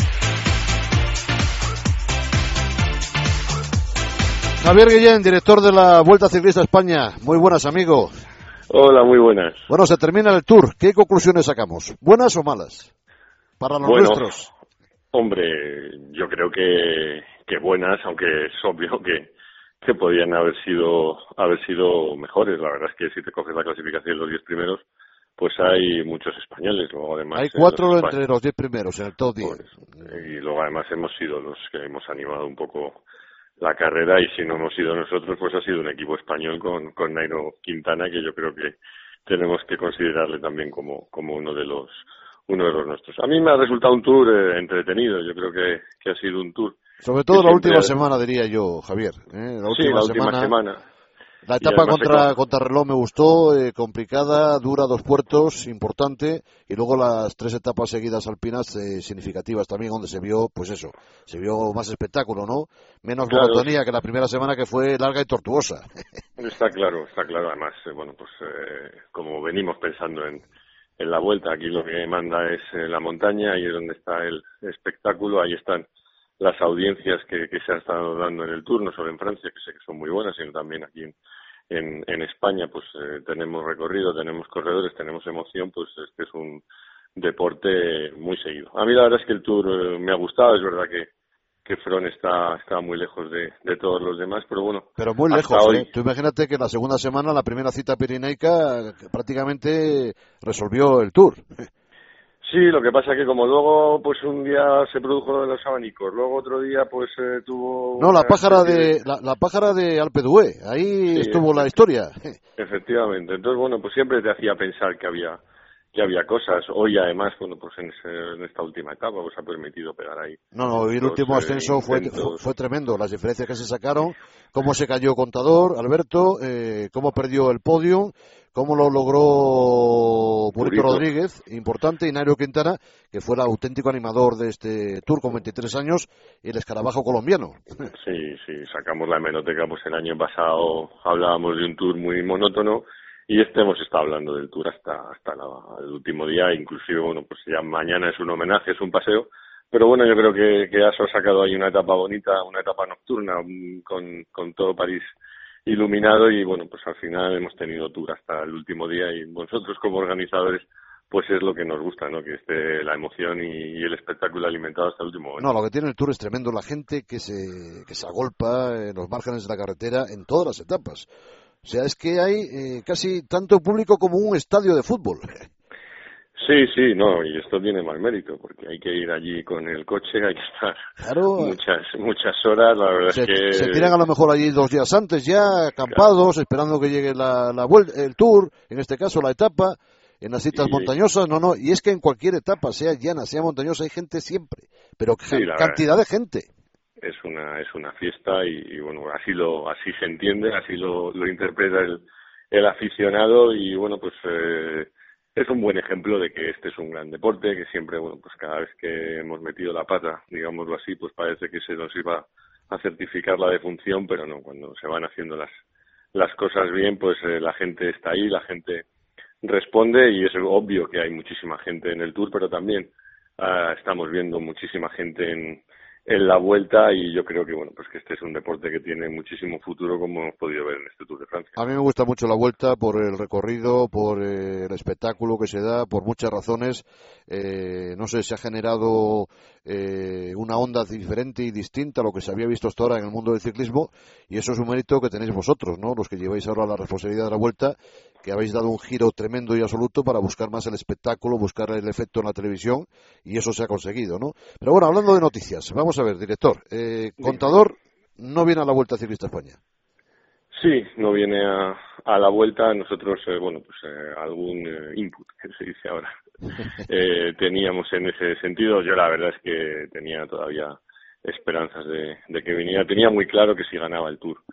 Javier Guillén, director de la Vuelta Ciclista España. Muy buenas, amigo. Hola, muy buenas. Bueno, se termina el Tour. ¿Qué conclusiones sacamos? ¿Buenas o malas? Para los nuestros. Hombre, yo creo que buenas, aunque es obvio que podían haber sido mejores. La verdad es que si te coges la clasificación de los 10 primeros, pues hay muchos españoles. Luego, además, hay 4 entre los 10 primeros en el top 10. Pues, y luego además hemos sido los que hemos animado un poco la carrera, y si no hemos sido nosotros, pues ha sido un equipo español con Nairo Quintana, que yo creo que tenemos que considerarle también como uno de los nuestros. A mí me ha resultado un tour entretenido. Yo creo que ha sido un tour. Sobre todo la última semana, diría yo, Javier. La última semana. La etapa contra reloj me gustó, complicada, dura, 2 puertos, importante, y luego las 3 etapas seguidas alpinas significativas también, donde se vio, pues eso, se vio más espectáculo, ¿no? Menos monotonía que la primera semana, que fue larga y tortuosa. Está claro. Además, como venimos pensando en la Vuelta, aquí lo que manda es la montaña, ahí es donde está el espectáculo, ahí están las audiencias que se han estado dando en el Tour, no solo en Francia, que sé que son muy buenas, sino también aquí en España, pues tenemos recorrido, tenemos corredores, tenemos emoción, pues este es un deporte muy seguido. A mí la verdad es que el Tour me ha gustado, es verdad que Fron está muy lejos de todos los demás, pero bueno. Pero muy lejos, hoy... Tú imagínate que la segunda semana, la primera cita pirenaica, prácticamente resolvió el Tour. Sí, lo que pasa es que como luego pues un día se produjo lo de los abanicos, luego otro día pues tuvo... No, la pájara de Alpe d'Huez, ahí sí, estuvo la historia. Efectivamente, entonces bueno, pues siempre te hacía pensar que había cosas. Hoy además, bueno, pues en esta última etapa pues ha permitido pegar ahí. No, y el último ascenso fue tremendo, las diferencias que se sacaron, cómo se cayó Contador, Alberto, cómo perdió el podio, cómo lo logró Burrito Rodríguez, importante, y Nairo Quintana, que fue el auténtico animador de este Tour con 23 años, y el escarabajo colombiano. Sí, sacamos la hemeroteca, pues el año pasado hablábamos de un Tour muy monótono, y hemos estado hablando del Tour hasta el último día, inclusive, bueno, pues ya mañana es un homenaje, es un paseo, pero bueno, yo creo que Aso ha sacado ahí una etapa bonita, una etapa nocturna, con todo París iluminado, y bueno, pues al final hemos tenido Tour hasta el último día, y nosotros como organizadores, pues es lo que nos gusta, ¿no? Que esté la emoción y el espectáculo alimentado hasta el último momento. No, lo que tiene el Tour es tremendo, la gente que se agolpa en los márgenes de la carretera en todas las etapas. O sea, es que hay casi tanto público como un estadio de fútbol. Sí, no, y esto tiene más mérito, porque hay que ir allí con el coche, hay que estar muchas horas, la verdad es que... Se tiran a lo mejor allí 2 días antes ya, acampados, claro, esperando que llegue la vuelta, el Tour, en este caso la etapa, en las citas montañosas, y es que en cualquier etapa, sea llana, sea montañosa, hay gente siempre, pero cantidad de gente. Es una fiesta y bueno, así se entiende, así lo interpreta el aficionado, y bueno, pues es un buen ejemplo de que este es un gran deporte, que siempre, bueno, pues cada vez que hemos metido la pata, digámoslo así, pues parece que se nos iba a certificar la defunción, pero no, cuando se van haciendo las cosas bien, pues la gente está ahí, la gente responde, y es obvio que hay muchísima gente en el Tour, pero también estamos viendo muchísima gente en la Vuelta, y yo creo que bueno, pues que este es un deporte que tiene muchísimo futuro, como hemos podido ver en este Tour de Francia. A mí me gusta mucho la Vuelta por el recorrido, por el espectáculo que se da, por muchas razones. No sé, se ha generado una onda diferente y distinta a lo que se había visto hasta ahora en el mundo del ciclismo, y eso es un mérito que tenéis vosotros, ¿no? Los que lleváis ahora la responsabilidad de la Vuelta, que habéis dado un giro tremendo y absoluto para buscar más el espectáculo, buscar el efecto en la televisión, y eso se ha conseguido, ¿no? Pero bueno, hablando de noticias, vamos a ver, director, Contador no viene a la Vuelta Ciclista España. Sí, no viene a la Vuelta. Nosotros, algún input, que se dice ahora, teníamos en ese sentido. Yo la verdad es que tenía todavía esperanzas de que viniera. Tenía muy claro que si ganaba el Tour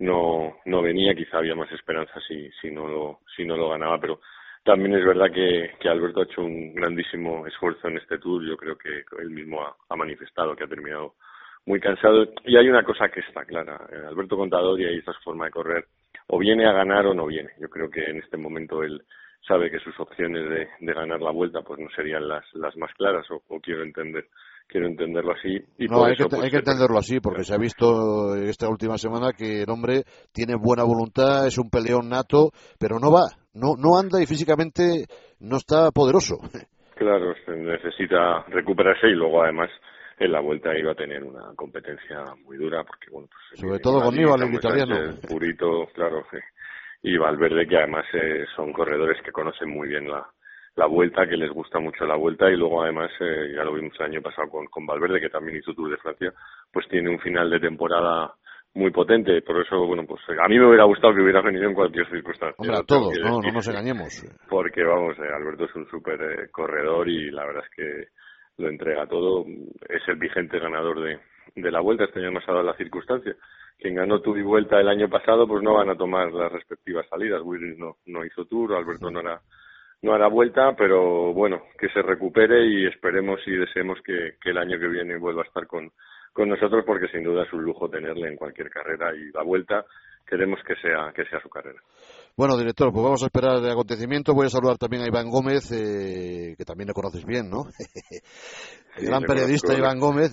no venía, quizá había más esperanzas si no lo ganaba, pero también es verdad que Alberto ha hecho un grandísimo esfuerzo en este Tour. Yo creo que él mismo ha manifestado que ha terminado muy cansado, y hay una cosa que está clara: Alberto Contador, y ahí está su forma de correr, o viene a ganar o no viene. Yo creo que en este momento él sabe que sus opciones de ganar la Vuelta pues no serían las más claras, o quiero entenderlo así. Y no, hay que entenderlo así, porque se ha visto esta última semana que el hombre tiene buena voluntad, es un peleón nato, pero no anda, y físicamente no está poderoso. Claro, necesita recuperarse, y luego además en la Vuelta iba a tener una competencia muy dura, porque bueno, pues sobre todo con Nibali, el italiano, Purito, claro, y Valverde, que además son corredores que conocen muy bien la Vuelta, que les gusta mucho la Vuelta, y luego además, ya lo vimos el año pasado con Valverde, que también hizo Tour de Francia, pues tiene un final de temporada muy potente. Por eso, bueno, pues a mí me hubiera gustado que hubiera venido en cualquier circunstancia. Hombre, a todos, no nos engañemos. Porque vamos, Alberto es un súper corredor, y la verdad es que lo entrega todo. Es el vigente ganador de la Vuelta. Este año no se ha dado la circunstancia. Quien ganó Tour y Vuelta el año pasado, pues no van a tomar las respectivas salidas. Willis no hizo Tour, Alberto no hará Vuelta, pero bueno, que se recupere, y esperemos y deseemos que el año que viene vuelva a estar con nosotros, porque sin duda es un lujo tenerle en cualquier carrera. Y la Vuelta, queremos que sea su carrera. Bueno, director, pues vamos a esperar el acontecimiento. Voy a saludar también a Iván Gómez, que también le conoces bien, ¿no? Gran periodista Iván Gómez,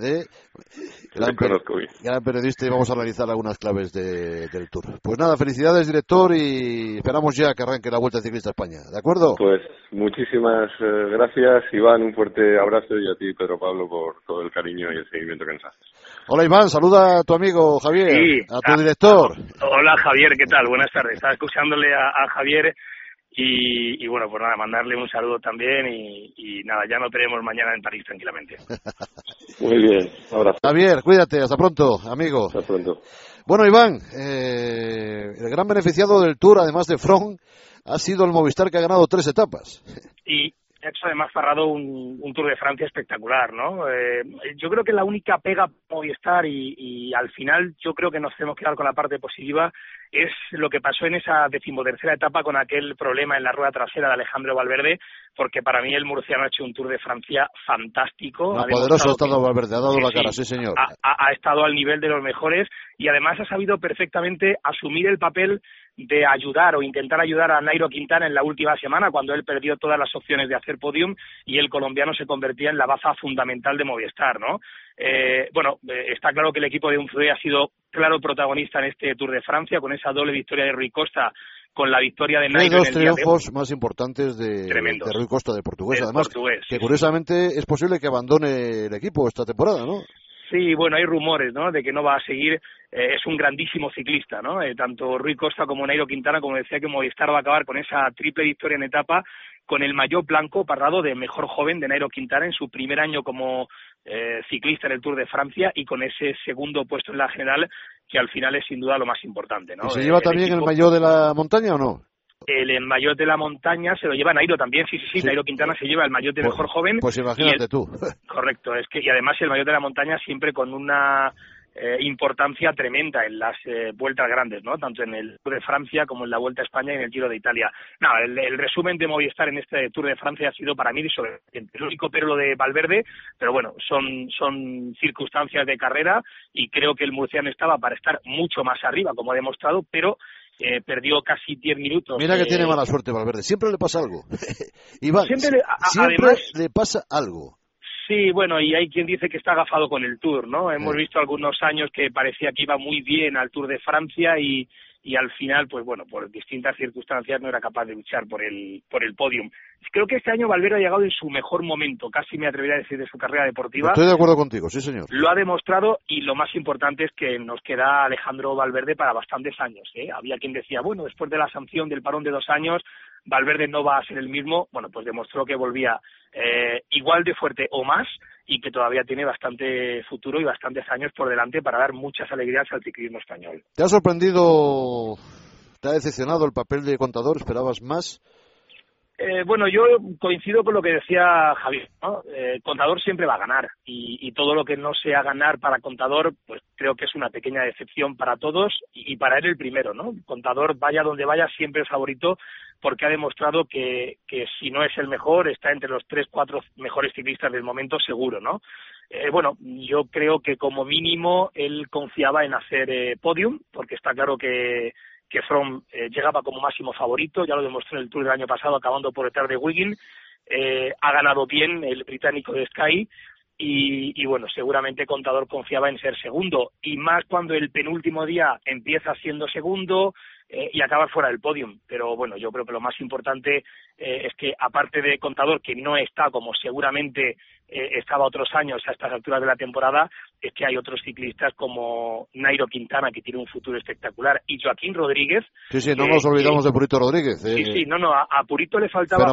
gran periodista, y vamos a analizar algunas claves del Tour. Pues nada, felicidades, director, y esperamos ya que arranque la Vuelta Ciclista a España, ¿de acuerdo? Pues muchísimas gracias, Iván, un fuerte abrazo, y a ti, Pedro Pablo, por todo el cariño y el seguimiento que nos haces. Hola, Iván, saluda a tu amigo Javier, sí, a tu director. Hola, Javier, ¿qué tal? Buenas tardes. Estaba escuchándole a Javier y bueno, pues nada, mandarle un saludo también y nada, ya nos veremos mañana en París tranquilamente. Muy bien, abrazo. Javier, cuídate, hasta pronto, amigo. Hasta pronto. Bueno, Iván, el gran beneficiado del Tour, además de Froome, ha sido el Movistar, que ha ganado 3 etapas. Y ha hecho además Farrado un Tour de Francia espectacular, ¿no? Yo creo que la única pega Movistar y al final yo creo que nos tenemos que dar con la parte positiva es lo que pasó en esa 13ª etapa con aquel problema en la rueda trasera de Alejandro Valverde, porque para mí el murciano ha hecho un Tour de Francia fantástico. Poderoso ha estado Valverde, ha dado la cara, sí señor. Ha estado al nivel de los mejores y además ha sabido perfectamente asumir el papel de ayudar o intentar ayudar a Nairo Quintana en la última semana, cuando él perdió todas las opciones de hacer podium y el colombiano se convertía en la baza fundamental de Movistar, ¿no? Está claro que el equipo de Unzué ha sido claro protagonista en este Tour de Francia, con esa doble victoria de Rui Costa, con la victoria de Nairo. Hay 2 triunfos más importantes de Rui Costa, de portugués, además, que curiosamente es posible que abandone el equipo esta temporada, ¿no? Sí, bueno, hay rumores, ¿no?, de que no va a seguir. Es un grandísimo ciclista, ¿no? Tanto Rui Costa como Nairo Quintana, como decía, que Movistar va a acabar con esa triple victoria en etapa, con el maillot blanco parrado de mejor joven de Nairo Quintana en su primer año como ciclista en el Tour de Francia, y con ese segundo puesto en la general, que al final es sin duda lo más importante, ¿no? ¿Y se lleva también el maillot de la montaña o no? El maillot de la montaña se lo lleva Nairo también, sí. Nairo Quintana se lleva el maillot de mejor joven. Pues imagínate tú. Correcto, y además el maillot de la montaña siempre con una importancia tremenda en las vueltas grandes, ¿no? Tanto en el Tour de Francia como en la Vuelta a España y en el Giro de Italia. No, el resumen de Movistar en este Tour de Francia ha sido para mí el único pero lo de Valverde, pero bueno, son circunstancias de carrera y creo que el murciano estaba para estar mucho más arriba, como ha demostrado, pero perdió casi 10 minutos. Mira que tiene mala suerte Valverde, siempre le pasa algo. Iván, siempre le pasa algo. Sí, bueno, y hay quien dice que está agafado con el Tour, ¿no? Hemos visto algunos años que parecía que iba muy bien al Tour de Francia y al final, pues bueno, por distintas circunstancias no era capaz de luchar por el podium. Creo que este año Valverde ha llegado en su mejor momento, casi me atrevería a decir, de su carrera deportiva. Estoy de acuerdo contigo, sí señor. Lo ha demostrado y lo más importante es que nos queda Alejandro Valverde para bastantes años, ¿eh? Había quien decía, bueno, después de la sanción del parón de 2 años, Valverde no va a ser el mismo. Bueno, pues demostró que volvía igual de fuerte o más y que todavía tiene bastante futuro y bastantes años por delante para dar muchas alegrías al ciclismo español. ¿Te ha sorprendido, te ha decepcionado el papel de Contador? ¿Esperabas más? Bueno, yo coincido con lo que decía Javier, ¿no? Contador siempre va a ganar y todo lo que no sea ganar para Contador, pues creo que es una pequeña decepción para todos y para él el primero, ¿no? Contador, vaya donde vaya, siempre es favorito porque ha demostrado que si no es el mejor, está entre los 3-4 mejores ciclistas del momento seguro, ¿no? Bueno, yo creo que como mínimo él confiaba en hacer podium, porque está claro que Froome llegaba como máximo favorito, ya lo demostró en el Tour del año pasado acabando por detrás de Wiggin. Ha ganado bien el británico de Sky y bueno, seguramente Contador confiaba en ser segundo, y más cuando el penúltimo día empieza siendo segundo y acaba fuera del podium. Pero bueno, yo creo que lo más importante es que, aparte de Contador, que no está como seguramente estaba otros años a estas alturas de la temporada, es que hay otros ciclistas como Nairo Quintana, que tiene un futuro espectacular, y Joaquín Rodríguez. Sí, no nos olvidamos de Purito Rodríguez. A Purito le faltaba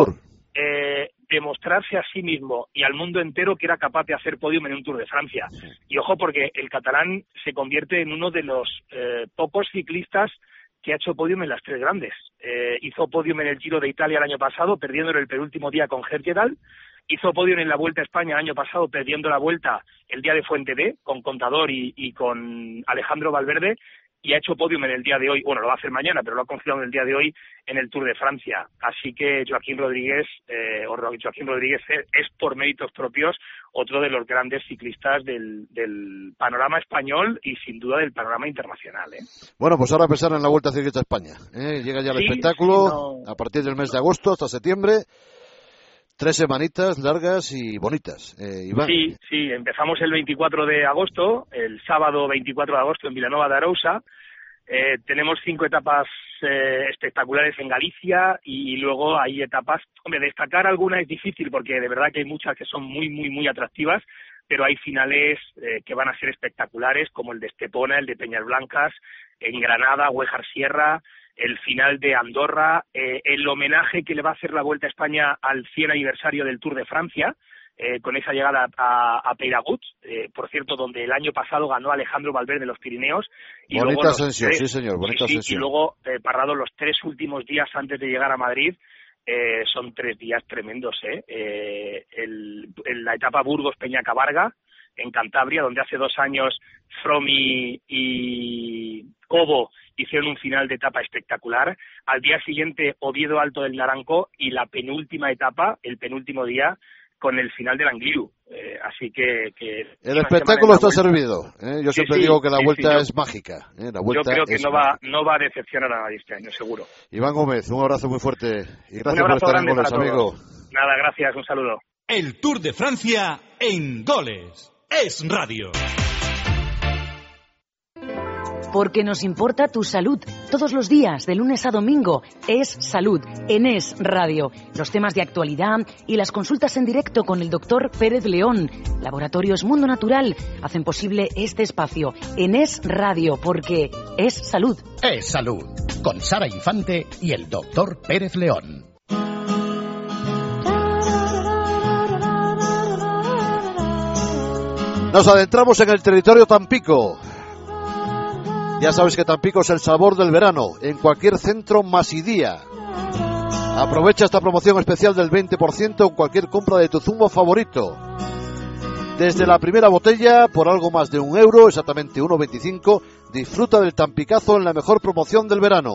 demostrarse a sí mismo y al mundo entero que era capaz de hacer podium en un Tour de Francia. Y ojo, porque el catalán se convierte en uno de los pocos ciclistas que ha hecho podium en las 3 grandes. Hizo podium en el Giro de Italia el año pasado, perdiendo en el penúltimo día con Herjedal. Hizo podium en la Vuelta a España el año pasado, perdiendo la Vuelta el día de Fuente D, con Contador y con Alejandro Valverde. y ha hecho podium en el día de hoy, bueno, lo va a hacer mañana, pero lo ha confirmado en el día de hoy en el Tour de Francia. Así que Joaquín Rodríguez es por méritos propios otro de los grandes ciclistas del panorama español y sin duda del panorama internacional. Bueno, pues ahora pensar en la Vuelta Ciclista a España. Llega ya el espectáculo a partir del mes de agosto hasta septiembre. 3 semanitas largas y bonitas, Iván. Sí, empezamos el 24 de agosto, el sábado 24 de agosto en Vilanova de Arousa. Tenemos 5 etapas espectaculares en Galicia y luego hay etapas, destacar alguna es difícil porque de verdad que hay muchas que son muy, muy, muy atractivas, pero hay finales que van a ser espectaculares como el de Estepona, el de Peñas Blancas, en Granada, Huejar Sierra, el final de Andorra, el homenaje que le va a hacer la Vuelta a España al 100 aniversario del Tour de Francia, con esa llegada a Peyragut, por cierto, donde el año pasado ganó Alejandro Valverde en los Pirineos. Y bonita ascensión, sí señor, bonita ascensión. Y luego, Parrado, los 3 últimos días antes de llegar a Madrid, son 3 días tremendos, la etapa Burgos-Peñacabarga, en Cantabria, donde hace 2 años Froome y Cobo hicieron un final de etapa espectacular. Al día siguiente, Oviedo Alto del Naranco y la penúltima etapa, el penúltimo día, con el final del Angliru. Así que el espectáculo está servido. Yo siempre digo que la Vuelta es mágica. La Vuelta yo creo que no va a decepcionar a nadie este año, seguro. Iván Gómez, un abrazo muy fuerte y gracias por estar en Goles, amigo. Nada, gracias, un saludo. El Tour de Francia en Goles. Es Radio. Porque nos importa tu salud. Todos los días, de lunes a domingo, es Salud, en Es Radio. Los temas de actualidad y las consultas en directo con el doctor Pérez León. Laboratorios Mundo Natural hacen posible este espacio en Es Radio, porque es salud. Es Salud, con Sara Infante y el doctor Pérez León. Nos adentramos en el territorio Tampico. Ya sabes que Tampico es el sabor del verano, en cualquier centro Masidía. Aprovecha esta promoción especial del 20% en cualquier compra de tu zumo favorito. Desde la primera botella, por algo más de €1, exactamente 1,25, disfruta del Tampicazo en la mejor promoción del verano.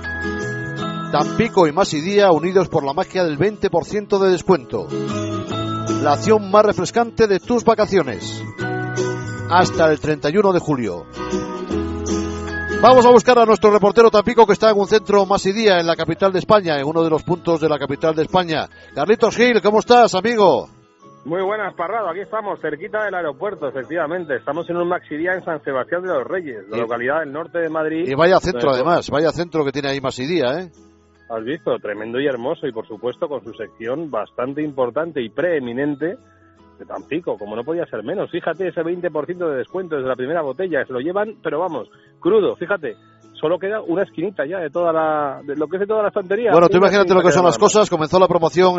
Tampico y Masidía unidos por la magia del 20% de descuento. La acción más refrescante de tus vacaciones. Hasta el 31 de julio. Vamos a buscar a nuestro reportero Tampico, que está en un centro Masidía, en la capital de España, en uno de los puntos de la capital de España. Carlitos Gil, ¿cómo estás, amigo? Muy buenas, Parrado. Aquí estamos, cerquita del aeropuerto, efectivamente. Estamos en un Masidía en San Sebastián de los Reyes, la localidad del norte de Madrid. Y vaya centro, además, vaya centro que tiene ahí Masidía, ¿eh? Has visto, tremendo y hermoso, y por supuesto con su sección bastante importante y preeminente de Tampico, como no podía ser menos. Fíjate, ese 20% de descuento desde la primera botella, se lo llevan, pero vamos, crudo, fíjate, solo queda una esquinita ya de lo que es de toda la estantería. Bueno, tú imagínate lo que son las cosas. Comenzó la promoción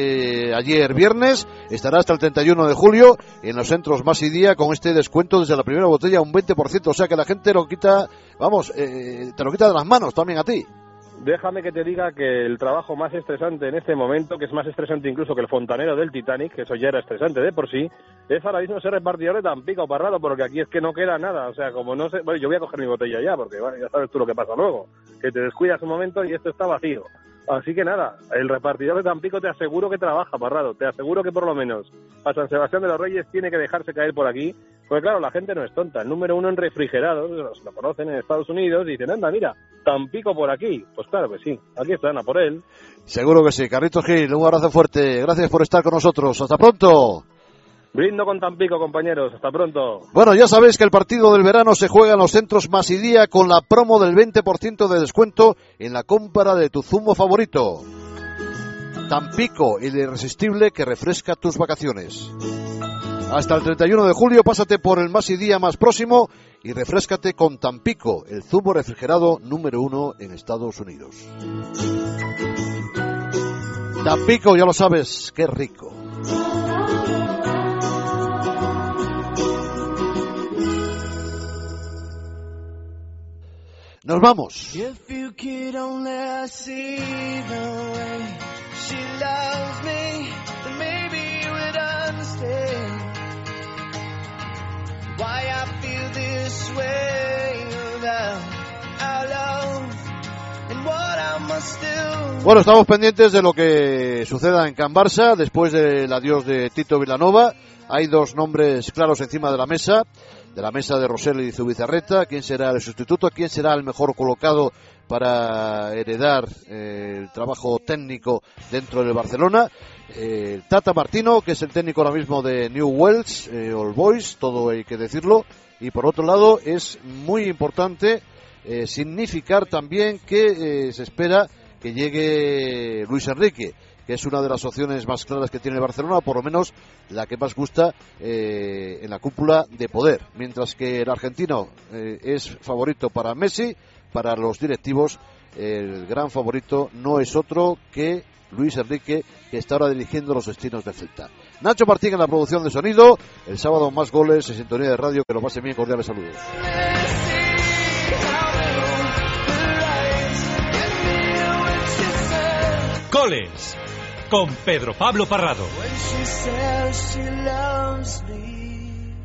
ayer viernes, estará hasta el 31 de julio en los centros Masidía con este descuento desde la primera botella, un 20%, o sea que la gente lo quita, vamos, te lo quita de las manos también a ti. Déjame que te diga que el trabajo más estresante en este momento, que es más estresante incluso que el fontanero del Titanic, que eso ya era estresante de por sí, es ahora mismo ser repartidor de Tampico, Parrado, porque aquí es que no queda nada. O sea, como no sé... Bueno, yo voy a coger mi botella ya, porque bueno, ya sabes tú lo que pasa luego, que te descuidas un momento y esto está vacío. Así que nada, el repartidor de Tampico te aseguro que trabaja, Parrado, te aseguro que por lo menos a San Sebastián de los Reyes tiene que dejarse caer por aquí, porque claro, la gente no es tonta. El número 1 en refrigerados, lo conocen en Estados Unidos, y dicen, anda, mira, Tampico por aquí. Pues claro que sí, aquí están, a por él. Seguro que sí. Carlitos Gil, un abrazo fuerte, gracias por estar con nosotros, hasta pronto. Brindo con Tampico, compañeros, hasta pronto. Bueno, ya sabéis que el partido del verano se juega en los centros Masidía con la promo del 20% de descuento en la compra de tu zumo favorito. Tampico, el irresistible que refresca tus vacaciones. Hasta el 31 de julio pásate por el Masidía más próximo y refréscate con Tampico, el zumo refrigerado número 1 en Estados Unidos. Tampico, ya lo sabes, qué rico. Nos vamos. If you could only see the way she loves me, then maybe you would understand why I feel this way about Bueno, estamos pendientes de lo que suceda en Can Barça después del adiós de Tito Vilanova. Hay dos nombres claros encima de la mesa de Rosell y Zubizarreta. ¿Quién será el sustituto? ¿Quién será el mejor colocado para heredar el trabajo técnico dentro del Barcelona? Tata Martino, que es el técnico ahora mismo de New Wells, All Boys, todo hay que decirlo. Y por otro lado, es muy importante significar también que se espera que llegue Luis Enrique, que es una de las opciones más claras que tiene el Barcelona, por lo menos la que más gusta en la cúpula de poder, mientras que el argentino es favorito para Messi. Para los directivos el gran favorito no es otro que Luis Enrique, que está ahora dirigiendo los destinos del Celta. Nacho Martín en la producción de sonido. El sábado más goles en sintonía de radio. Que lo pasen bien, cordiales saludos. Goles con Pedro Pablo Parrado. When she says she loves me.